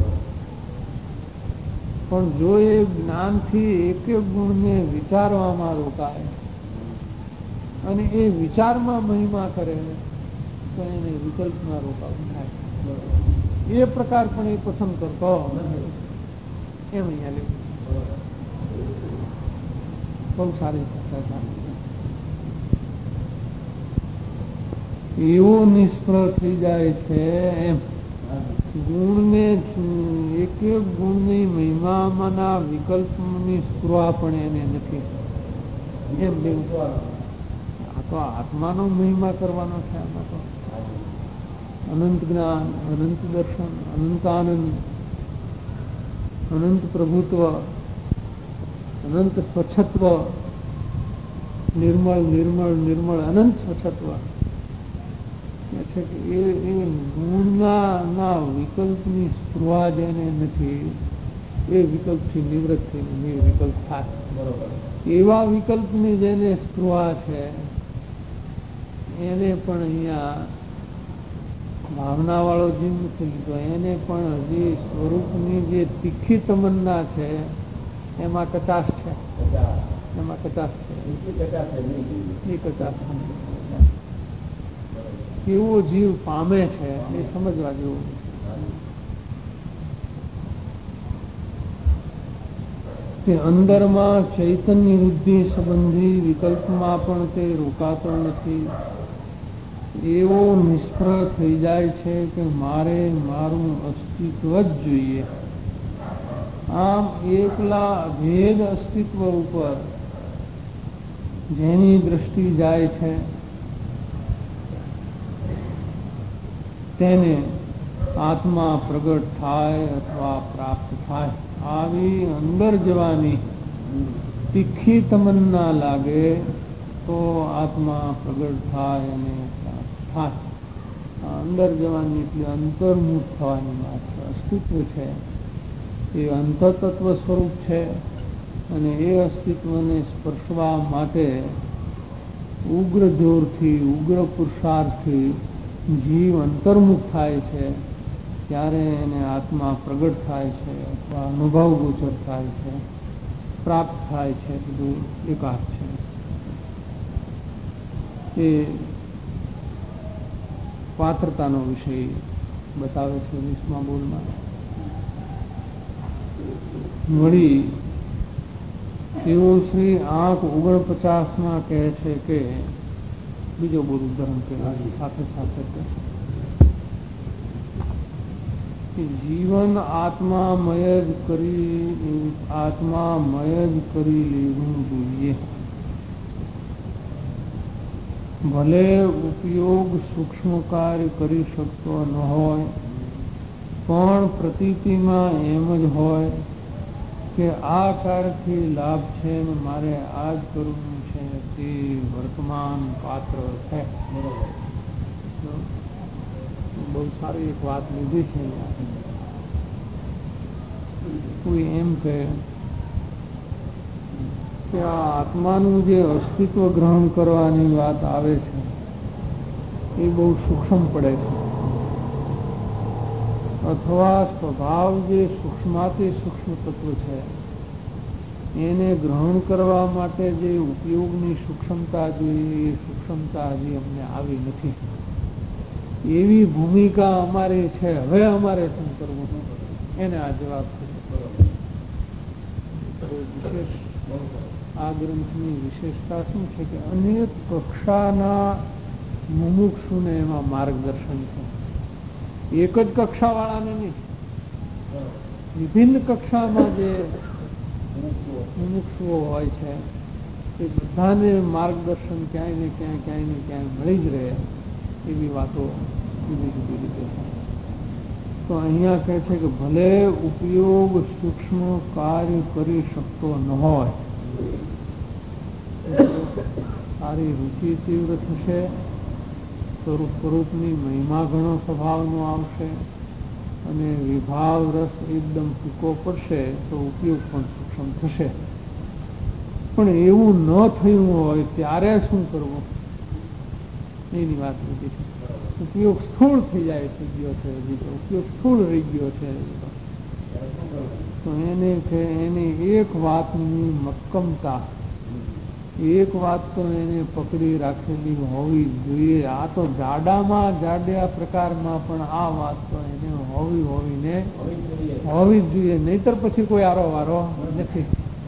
પણ જો એ જ્ઞાનથી એક એક ગુણને વિચારવામાં રોકાય અને એ વિચારમાં મહિમા કરે તો એને વિકલ્પમાં રોકાવું થાય. એ પ્રકાર પણ એ પસંદ કરતો નથી. એમ અહીંયા લેવું બહુ સારી ચર્ચા. એવો નિષ્ફળ થઈ જાય છે એમ ગુણને, એક એક ગુણની મહિમામાંના વિકલ્પની સ્પૃહા પણ એને નથી. એમ લેવું. આ તો આત્માનો મહિમા કરવાનો છે. આમાં તો અનંત જ્ઞાન, અનંત દર્શન, અનંત આનંદ, અનંત પ્રભુત્વ, અનંત સ્વચ્છત્વ, નિર્મળ નિર્મળ નિર્મળ અનંત સ્વચ્છત્વ છે કે એ ગુણના વિકલ્પની સ્પૃહા જેને નથી, એ વિકલ્પથી નિવૃત્ત થઈને નિર્વિકલ્પ થાય. એવા વિકલ્પની જેને સ્પૃહા છે એને પણ અહીંયા ભાવના વાળો જીવ નથી લીધો. એને પણ હજી સ્વરૂપની જે તીખી તમન્ના છે એમાં કચાશ છે. એમાં કચાશ છે. એ કચાશ કેવો જીવ પામે છે એ સમજવા જેવું. તે અંદરમાં ચૈતન્ય વૃદ્ધિ સંબંધી વિકલ્પમાં પણ તે રોકાતો નથી. એવો નિષ્ફળ થઈ જાય છે કે મારે મારું અસ્તિત્વ જ જોઈએ. આમ એકલા અભેદ અસ્તિત્વ ઉપર જેની દ્રષ્ટિ જાય છે તેને આત્મા પ્રગટ થાય અથવા પ્રાપ્ત થાય. આવી અંદર જવાની તીખી તમન્ના લાગે તો આત્મા પ્રગટ થાય અને પ્રાપ્ત થાય. અંદર જવાની એટલે અંતર્મુખ થવાની વાત છે. અસ્તિત્વ છે એ અંતતત્વ સ્વરૂપ છે, અને એ અસ્તિત્વને સ્પર્શવા માટે ઉગ્ર જોરથી, ઉગ્ર પુરુષાર્થથી જીવ અંતર્મુખ થાય છે. ત્યારે એને આત્મા પ્રગટ થાય છે અથવા અનુભવ ગોચર થાય છે, પ્રાપ્ત થાય છે. બધું એકાદ છે. એ પાત્રતાનો વિષય બતાવે છે 20મા બોલમાં. વળી તેઓ શ્રી 8:49 કહે છે કે બીજો બોલ ઉદાહરણ કે સાથે સાથે કે જીવન આત્મામય જ કરી લેવું જોઈએ. ભલે ઉપયોગ સૂક્ષ્મ કાર્ય કરી શકતો ન હોય, પણ પ્રતીતિમાં એમ જ હોય કે આ કાર્યથી લાભ છે ને મારે આ જ કરવું છે, તે વર્તમાન પાત્ર છે. બહુ સારી એક વાત લીધી છે. કોઈ એમ કહે કે આ આત્માનું જે અસ્તિત્વ ગ્રહણ કરવાની વાત આવે છે એ બહુ સૂક્ષ્મ પડે છે, અથવા સ્વભાવ જે સૂક્ષ્માતિ સૂક્ષ્મ તત્વ છે એને ગ્રહણ કરવા માટે જે ઉપયોગની સૂક્ષ્મતા જોઈએ એ સૂક્ષ્મતા હજી અમને આવી નથી. એવી ભૂમિકા અમારી છે. હવે અમારે શું કરવું એને આ જવાબ વિશેષ. આ ગ્રંથની વિશેષતા શું છે કે અનેક કક્ષાના મુમુક્ષુને એમાં માર્ગદર્શન છે. એક જ કક્ષાવાળાને નહીં, વિભિન્ન કક્ષામાં જે મુમુક્ષુઓ હોય છે એ બધાને માર્ગદર્શન ક્યાંય ને ક્યાંય મળી જ રહે એવી વાતો જુદી જુદી રીતે છે. તો અહીંયા કહે છે કે ભલે ઉપયોગ સૂક્ષ્મ કાર્ય કરી શકતો ન હોય, સારી રુચિ તીવ્ર થશે, સ્વરૂપની મહિમા ઘણો સ્વભાવનો આવશે અને વિભાવ રસ એકદમ ફૂકો પડશે તો ઉપયોગ પણ સૂક્ષ્મ થશે. પણ એવું ન થયું હોય ત્યારે શું કરવું એની વાત લીધી છે. ઉપયોગ સ્થૂળ થઈ ગયો છે, ઉપયોગ સ્થૂળ રહી ગયો છે, તો એની એક વાતની મક્કમતા, એક વાત તો એને પકડી રાખેલી હોવી જોઈએ. આ તો જાડા પ્રકારમાં પણ આ વાત તો એને હોવી જ જોઈએ, નહીતર પછી કોઈ આરો વારો નથી.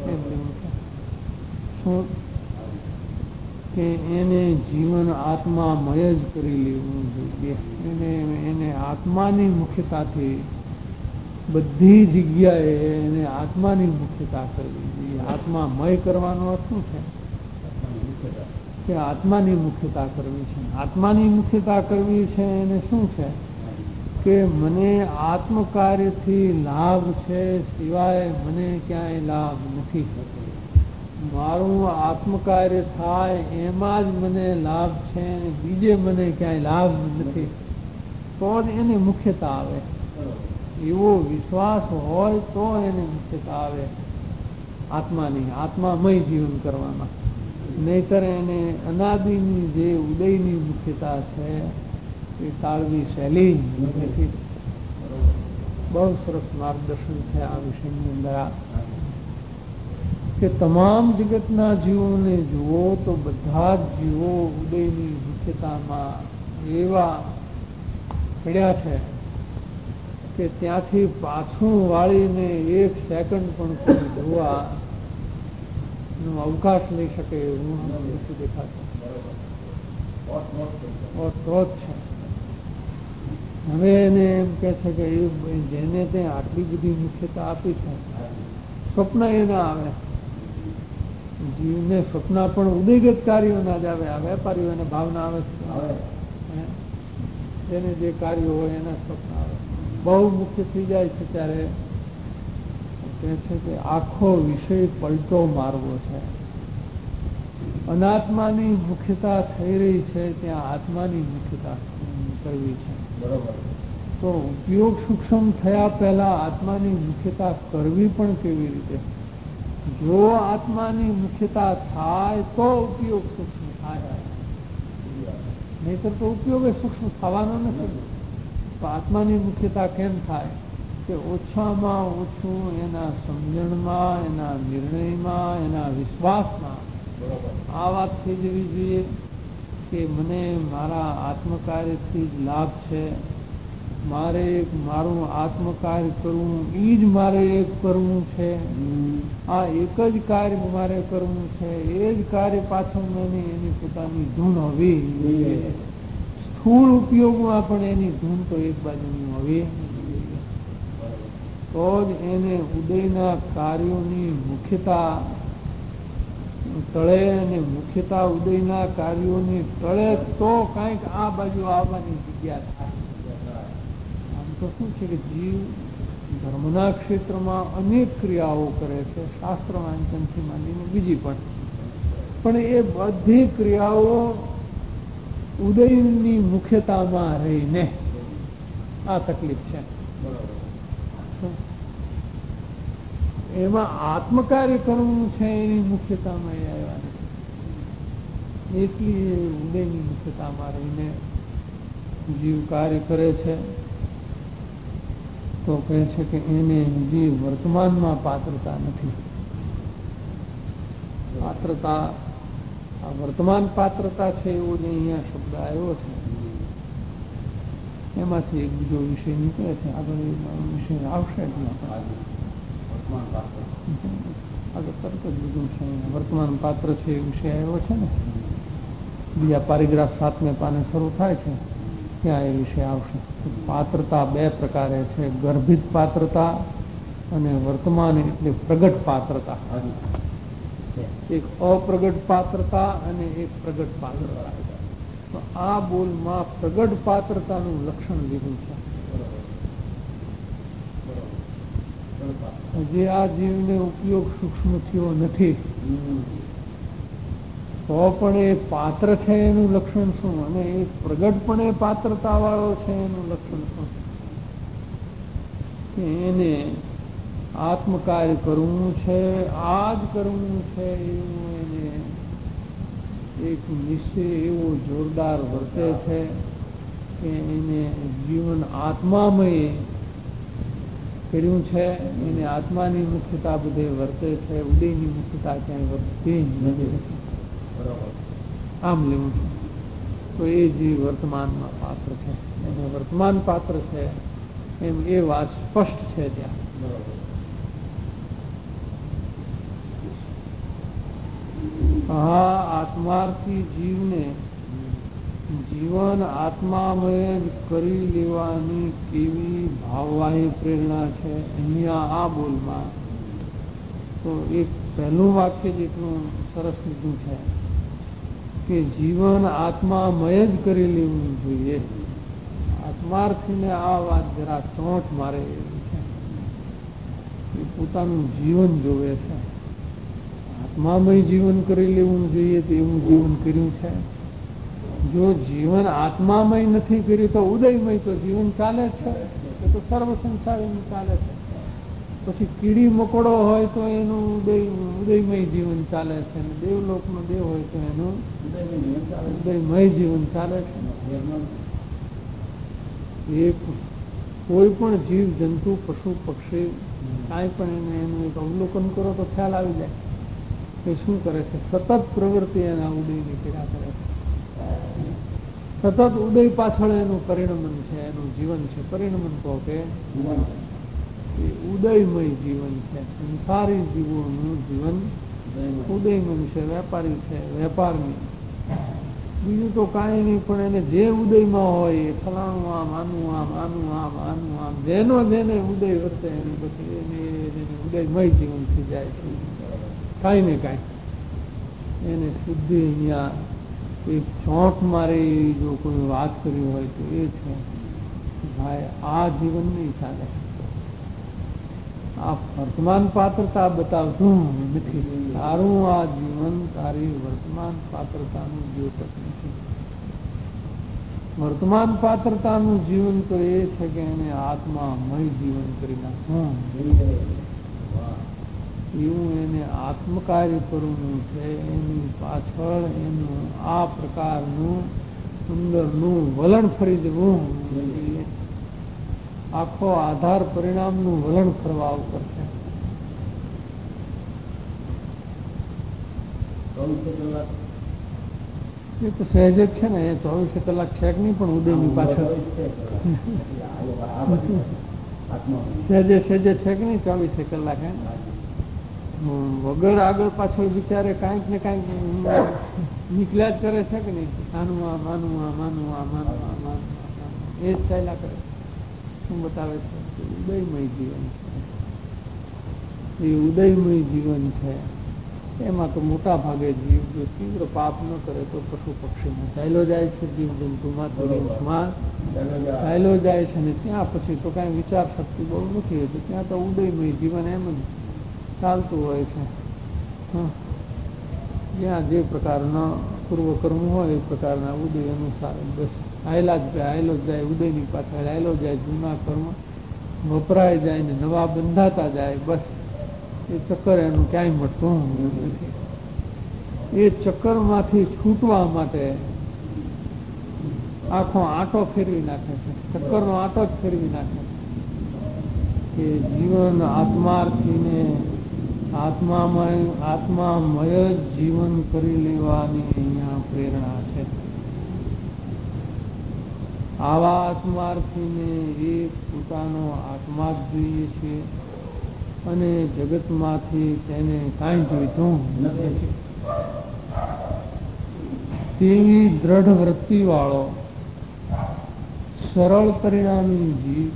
શું કે એને જીવન આત્મામય જ કરી લેવું જોઈએ. એને આત્માની મુખ્યતાથી બધી જગ્યાએ એને આત્માની મુખ્યતા કરવી જોઈએ. આત્મામય કરવાનો અર્થ શું છે કે આત્માની મુખ્યતા કરવી છે. આત્માની મુખ્યતા કરવી છે એને શું છે કે મને આત્મકાર્યથી લાભ છે, સિવાય મને ક્યાંય લાભ નથી. મારું આત્મકાર્ય થાય એમાં જ મને લાભ છે, બીજે મને ક્યાંય લાભ નથી, તો જ એને મુખ્યતા આવે. એવો વિશ્વાસ હોય તો એને મુખ્યતા આવે આત્માની, આત્મામય જીવન કરવામાં. નહીતર એને અનાદિની જે ઉદયની મુખ્યતા છે એ ટાળવી સહેલી નથી. બહુ સરસ માર્ગદર્શન છે આ વિષયની અંદર. કે તમામ જગતના જીવોને જુઓ તો બધા જ જીવો ઉદયની મુખ્યતામાં એવા પડ્યા છે કે ત્યાંથી પાછું વાળીને એક સેકન્ડ પણ કોઈ જોવા અવકાશ લઈ શકે એવું નથી દેખાતું. હવે એને એમ કે છે કે જેને ત્યાં આટલી બધી મુખ્યતા આપી છે, સ્વપ્ન એના આવે, જીવને સ્વપ્ન પણ ઉદયગત કાર્યોના જ આવે. આ વેપારીઓને ભાવના આવે છે, જેને જે કાર્યો હોય એના સ્વપ્ન આવે. બહુ મુખ્ય થઈ જાય છે ત્યારે કહે છે કે આખો વિષય પલટો મારવો છે. અનાત્માની મુખ્યતા થઈ રહી છે ત્યાં આત્માની મુખ્યતા કરવી છે. બરોબર. તો ઉપયોગ સૂક્ષ્મ થયા પહેલા આત્માની મુખ્યતા કરવી પણ કેવી રીતે? જો આત્માની મુખ્યતા થાય તો ઉપયોગ સૂક્ષ્મ થાય, નહીતર તો ઉપયોગ એ સૂક્ષ્મ થવાનો નથી. તો આત્માની મુખ્યતા કેમ થાય કે ઓછામાં ઓછું એના સમજણમાં, એના નિર્ણયમાં, એના વિશ્વાસમાં આ વાત થઈ જવી જોઈએ કે મને મારા આત્મકાર્યથી જ લાભ છે, મારે મારું આત્મકાર્ય કરવું એ જ મારે એક કરવું છે, આ એક જ કાર્ય મારે કરવું છે, એ જ કાર્ય પાછળ મને એની પોતાની ધૂન હોવી જોઈએ. સ્થૂળ ઉપયોગમાં પણ એની ધૂન તો એક બાજુની હોવી. તો જ એને ઉદયના કાર્યોની મુખ્યતા ટળે, અને મુખ્યતા ઉદયના કાર્યોની ટળે તો કાંઈક આ બાજુ આવવાની જગ્યા થાય. આમ તો શું છે કે જીવ ધર્મના ક્ષેત્રમાં અનેક ક્રિયાઓ કરે છે, શાસ્ત્ર વાંચનથી માંડીને બીજી પણ એ બધી ક્રિયાઓ ઉદયની મુખ્યતામાં રહીને આ તકલીફ છે. એમાં આત્મકાર્ય કરવું છે એની મુખ્યતામાં એ આવ્યા નથી. એટલી ઉદયની મુખ્યતામાં રહીને જીવ કાર્ય કરે છે. તો કહે છે કે એને હજી વર્તમાનમાં પાત્રતા નથી. પાત્રતા, આ વર્તમાન પાત્રતા છે એવો જ અહીંયા શબ્દ આવ્યો છે. એમાંથી એક બીજો વિષય નીકળે છે, આગળ વિષય આવશે આગળ તરત જ બીજું છે. વર્તમાન પાત્ર છે એ વિષય આવ્યો છે ને, બીજા પેરેગ્રાફ 7મે પાને શરૂ થાય છે ત્યાં એ વિષય આવશે. પાત્રતા બે પ્રકારે છે, ગર્ભિત પાત્રતા અને વર્તમાન એટલે પ્રગટ પાત્રતા. એક અપ્રગટ પાત્રતા અને એક પ્રગટ પાત્રતા. તો આ બોલમાં પ્રગટ પાત્રતાનું લક્ષણ લીધું છે. જે આ જીવને ઉપયોગ સૂક્ષ્મ થયો નથી તો પણ એ પાત્ર છે એનું લક્ષણ શું, અને એ પ્રગટ પણ એ પાત્રતા વાળો છે એનું લક્ષણ શું? કે એને આત્મકાર્ય કરવું છે, આ જ કરવું છે એવું એને એક નિશ્ચય એવો જોરદાર વર્તે છે કે એને જીવન આત્મામય કર્યું છે. એને આત્માની મુખ્યતા બધે વર્તે છે, ઉદયની મુખ્યતા ક્યાંય વર્તતી નથી. આમ લેવું છે તો એ જે વર્તમાનમાં પાત્ર છે એને વર્તમાન પાત્ર છે એમ એ વાત સ્પષ્ટ છે ત્યાં. હા, આત્માર્થી જીવને જીવન આત્મામય જ કરી લેવાની કેવી ભાવવાહી પ્રેરણા છે અહીંયા આ બોલમાં. તો એક પહેલું વાક્ય જેટલું સરસ લીધું છે કે જીવન આત્મામય જ કરી લેવું જોઈએ. આત્માર્થીને આ વાત જરા ચોંટ મારે એવી છે. એ પોતાનું જીવન જોવે છે. આત્મામય જીવન કરી લેવું જોઈએ તો એવું જીવન કર્યું છે. જો જીવન આત્મામય નથી કર્યું તો ઉદયમય તો જીવન ચાલે છે, એ તો સર્વ સંસારી ચાલે છે. પછી કીડી મકોડો હોય તો એનું ઉદયમય જીવન ચાલે છે, અને દેવલોકનો દેવ હોય તો એનું ઉદયમય જીવન ચાલે છે. એ કોઈ પણ જીવ જંતુ પશુ પક્ષી કાંઈ પણ એને એનું એક અવલોકન કરો તો ખ્યાલ આવી જાય કે શું કરે છે. સતત પ્રવૃત્તિ એના ઉદયની પીડા કરે છે. સતત ઉદય પાછળ એનું પરિણમન છે, એનું જીવન છે. પરિણમન કહો કે ઉદયમય જીવન છે. સંસારી જીવોનું જીવન ઉદયમય છે. વેપારી છે, વેપારની. બીજું તો કાંઈ નહીં, પણ એને જે ઉદયમાં હોય એ ફલાણું આમ, આનું આમ, આનું આમ, આનું આમ, જેનો જેને ઉદય વર્તે એને પછી એને ઉદયમય જીવન થઈ જાય છે. કાંઈ ને કાંઈ એને શુદ્ધિ અહીંયા એક ચોંટ મારે જો કોઈ વાત કરી હોય તો એ છે ભાઈ આ જીવન નહીં ચાલે. આ વર્તમાન પાત્રતા બતાવતું નથી. તારું આ જીવન તારી વર્તમાન પાત્રતાનું દ્યોતક નથી. વર્તમાન પાત્રતાનું જીવન તો એ છે કે એને આત્મામય જીવન કરી નાખવું, એવું એને આત્મકાર્ય કરવું છે. એની પાછળ એનું આ પ્રકારનું અંદરનું વલણ ફરી જવું, આખો આધાર પરિણામનું વલણ ફરવા ઉપર છે. એ તો સહેજ જ છે ને, એ 24 કલાક છે કે નહીં, પણ ઉદયની પાછળ સહેજે સહેજે છે કે નહીં 24 કલાક. વગર આગળ પાછળ બિચારે કાંઈક ને કાંઈક નીકળ્યા જ કરે છે કે નહીં. આનું આ માનું આ માનું આ માનું આ માનું એ જ ચાલ્યા કરે. શું બતાવે છે? ઉદયમય જીવન છે. એ ઉદયમય જીવન છે. એમાં તો મોટા ભાગે જીવ જો તીવ્ર પાપ ન કરે તો પશુ પક્ષીમાં ચાલ્યો જાય છે, જીવ જંતુમાં તરીમાં ચાલ્યો જાય છે. ને ત્યાં પછી તો કાંઈ વિચાર શક્તિ બહુ નથી હોતી, ત્યાં તો ઉદયમય જીવન એમ જ ચાલતું હોય છે. જ્યાં જે પ્રકારના પૂર્વકર્મ હોય એ પ્રકારના ઉદય અનુસાર બસ હાયલો જ જાય, ઉદયની પાછળ હાયલો જાય, જૂના કર્મ વપરાય જાય ને નવા બંધાતા જાય. બસ એ ચક્કર એનું ક્યાંય મળતું નથી. એ ચક્કરમાંથી છૂટવા માટે આખો આંટો ફેરવી નાખે છે, ચક્કરનો આંટો જ ફેરવી નાખે છે કે જીવન આત્માર્થીને આત્મામય જ જીવન કરી લેવાની અહીંયા પ્રેરણા છે. આવા આત્માર્થીને એ પોતાનો આત્મા જ જોઈએ છે અને જગતમાંથી તેને કાંઈ જોઈતું નથી. તેવી દ્રઢ વૃત્તિ વાળો સરળ પરિણામી જીવ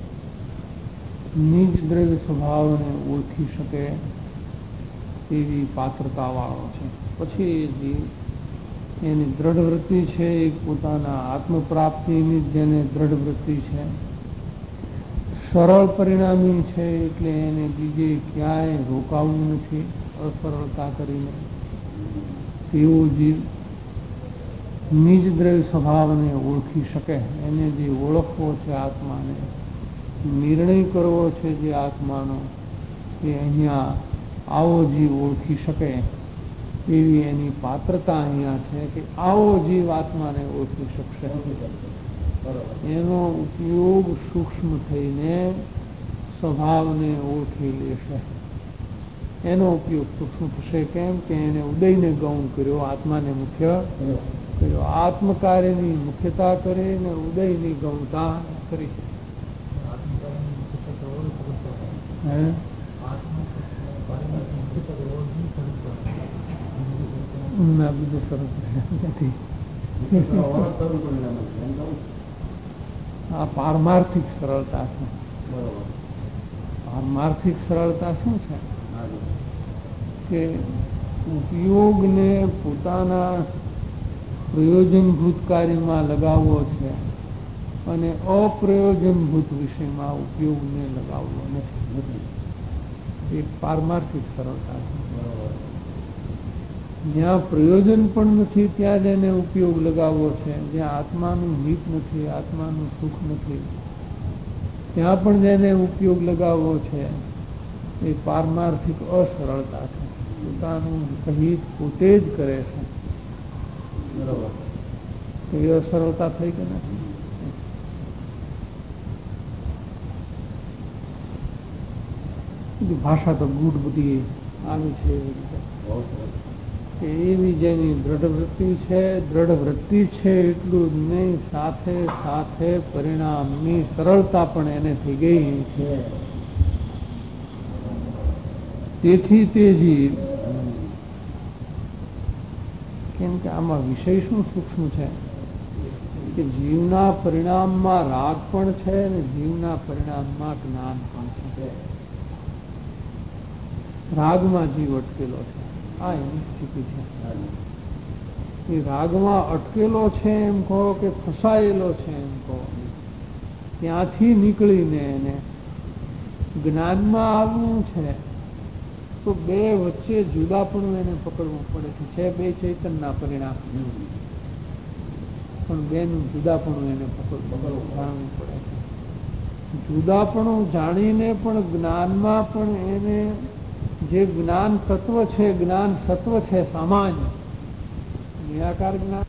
નિજ દ્રવ્ય સ્વભાવને ઓળખી શકે તેવી પાત્રતા વાળો છે. પછી એ જીવ એની દ્રઢ વૃત્તિ છે, એ પોતાના આત્મપ્રાપ્તિની જેને દ્રઢ વૃત્તિ છે, સરળ પરિણામી છે એટલે એને બીજે ક્યાંય રોકાવું નથી અસરળતા કરીને. તેવો જીવ નિજ દ્રવ્ય સ્વભાવને ઓળખી શકે. એને જે ઓળખવો છે આત્માને, નિર્ણય કરવો છે જે આત્માનો, એ અહીંયા આવો જીવ ઓળખી શકે એવી એની પાત્રતા અહીંયા છે કે આવો જીવ આત્માને ઓળખી શકશે. એનો ઉપયોગ સૂક્ષ્મ થઈને સ્વભાવને ઓળખી લેશે. એનો ઉપયોગ સૂક્ષ્મ થશે. કેમ કે એને ઉદયને ગૌણ કર્યો, આત્માને મુખ્ય કર્યો. આત્મકાર્યની મુખ્યતા કરી ને ઉદયની ગૌણતા કરી. બીજું સરસ નથી. આ પારમાર્થિક સરળતા છે. પારમાર્થિક સરળતા શું છે કે ઉપયોગને પોતાના પ્રયોજનભૂત કાર્યમાં લગાવવો છે અને અપ્રયોજનભૂત વિષયમાં ઉપયોગને લગાવવો નથી. એક પારમાર્થિક સરળતા છે. જ્યાં પ્રયોજન પણ નથી ત્યાં જ એને ઉપયોગ લગાવવો છે. જ્યાં આત્માનું હિત નથી, આત્માનું સુખ નથી, ત્યાં પણ જેને ઉપયોગ લગાવવો છે એ પારમાર્થિક અસરળતા છે. પોતાનું હિત પોતે જ કરે છે. બરોબર, એ અસરળતા થઈ કે નથી? ભાષા તો ગુડ બધી આવી છે એવી રીતે. એવી જેની દ્રઢ વૃત્તિ છે, દ્રઢ વૃત્તિ છે એટલું જ નહીં, સાથે સાથે પરિણામની સરળતા પણ એને થઈ ગઈ છે. તેથી તે જીવ, કેમ કે આમાં વિષય શું સૂક્ષ્મ છે કે જીવના પરિણામમાં રાગ પણ છે અને જીવના પરિણામમાં જ્ઞાન પણ છે. રાગમાં જીવ અટકેલો છે. આ એની સ્થિતિ છે. એ રાગમાં અટકેલો છે એમ કહો કે ફસાયેલો છે એમ કહો, ત્યાંથી નીકળીને એને જ્ઞાનમાં આવવું છે તો બે વચ્ચે જુદાપણું એને પકડવું પડે છે. બે ચૈતનના પરિણામ પણ બેનું જુદાપણું એને જાણવું પડે છે. જુદાપણું જાણીને પણ જ્ઞાનમાં પણ એને જે જ્ઞાન તત્વ છે, જ્ઞાન સત્વ છે સામાન્ય નિરાકાર જ્ઞાન,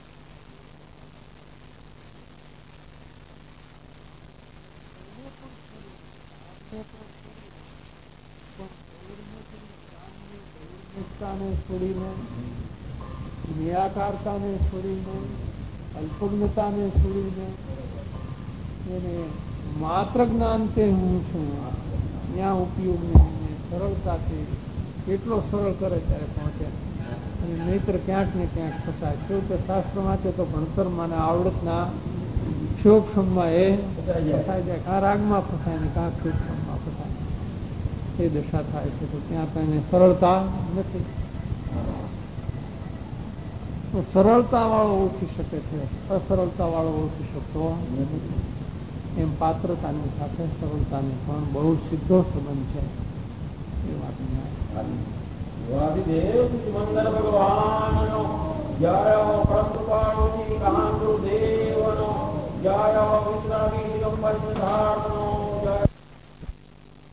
છોડીને નિરાકારતાને છોડીને અલ્પજ્ઞતાને છોડીને એને માત્ર જ્ઞાન તે હું છું ત્યાં ઉપયોગ નહીં. સરળતાથી એટલો સરળ કરે ત્યારે પહોંચે અને નહીતર ક્યાંક ને ક્યાંક ફસાય. શું કે શાસ્ત્ર વાંચે તો ભણતરમાં ને આવડતના ક્ષોક્ષમમાં એ ફસાઈ જાય. કાં રાગમાં ફસાય ને કાં ક્ષોક્ષમમાં ફસાય. એ દશા થાય છે. તો ત્યાં કઈને સરળતા નથી. સરળતા વાળો ઓળખી શકે છે, અસરળતા વાળો ઓળખી શકતો નથી. એમ પાત્રતાની સાથે સરળતાની પણ બહુ સીધો સંબંધ છે. એ વાત વાદિદેવ મંગલ ભગવાનનો જય પ્રભુપાળોથી કાંતુ દેવનો જય વિશ્રામી દિગંબર સિદ્ધાર્થ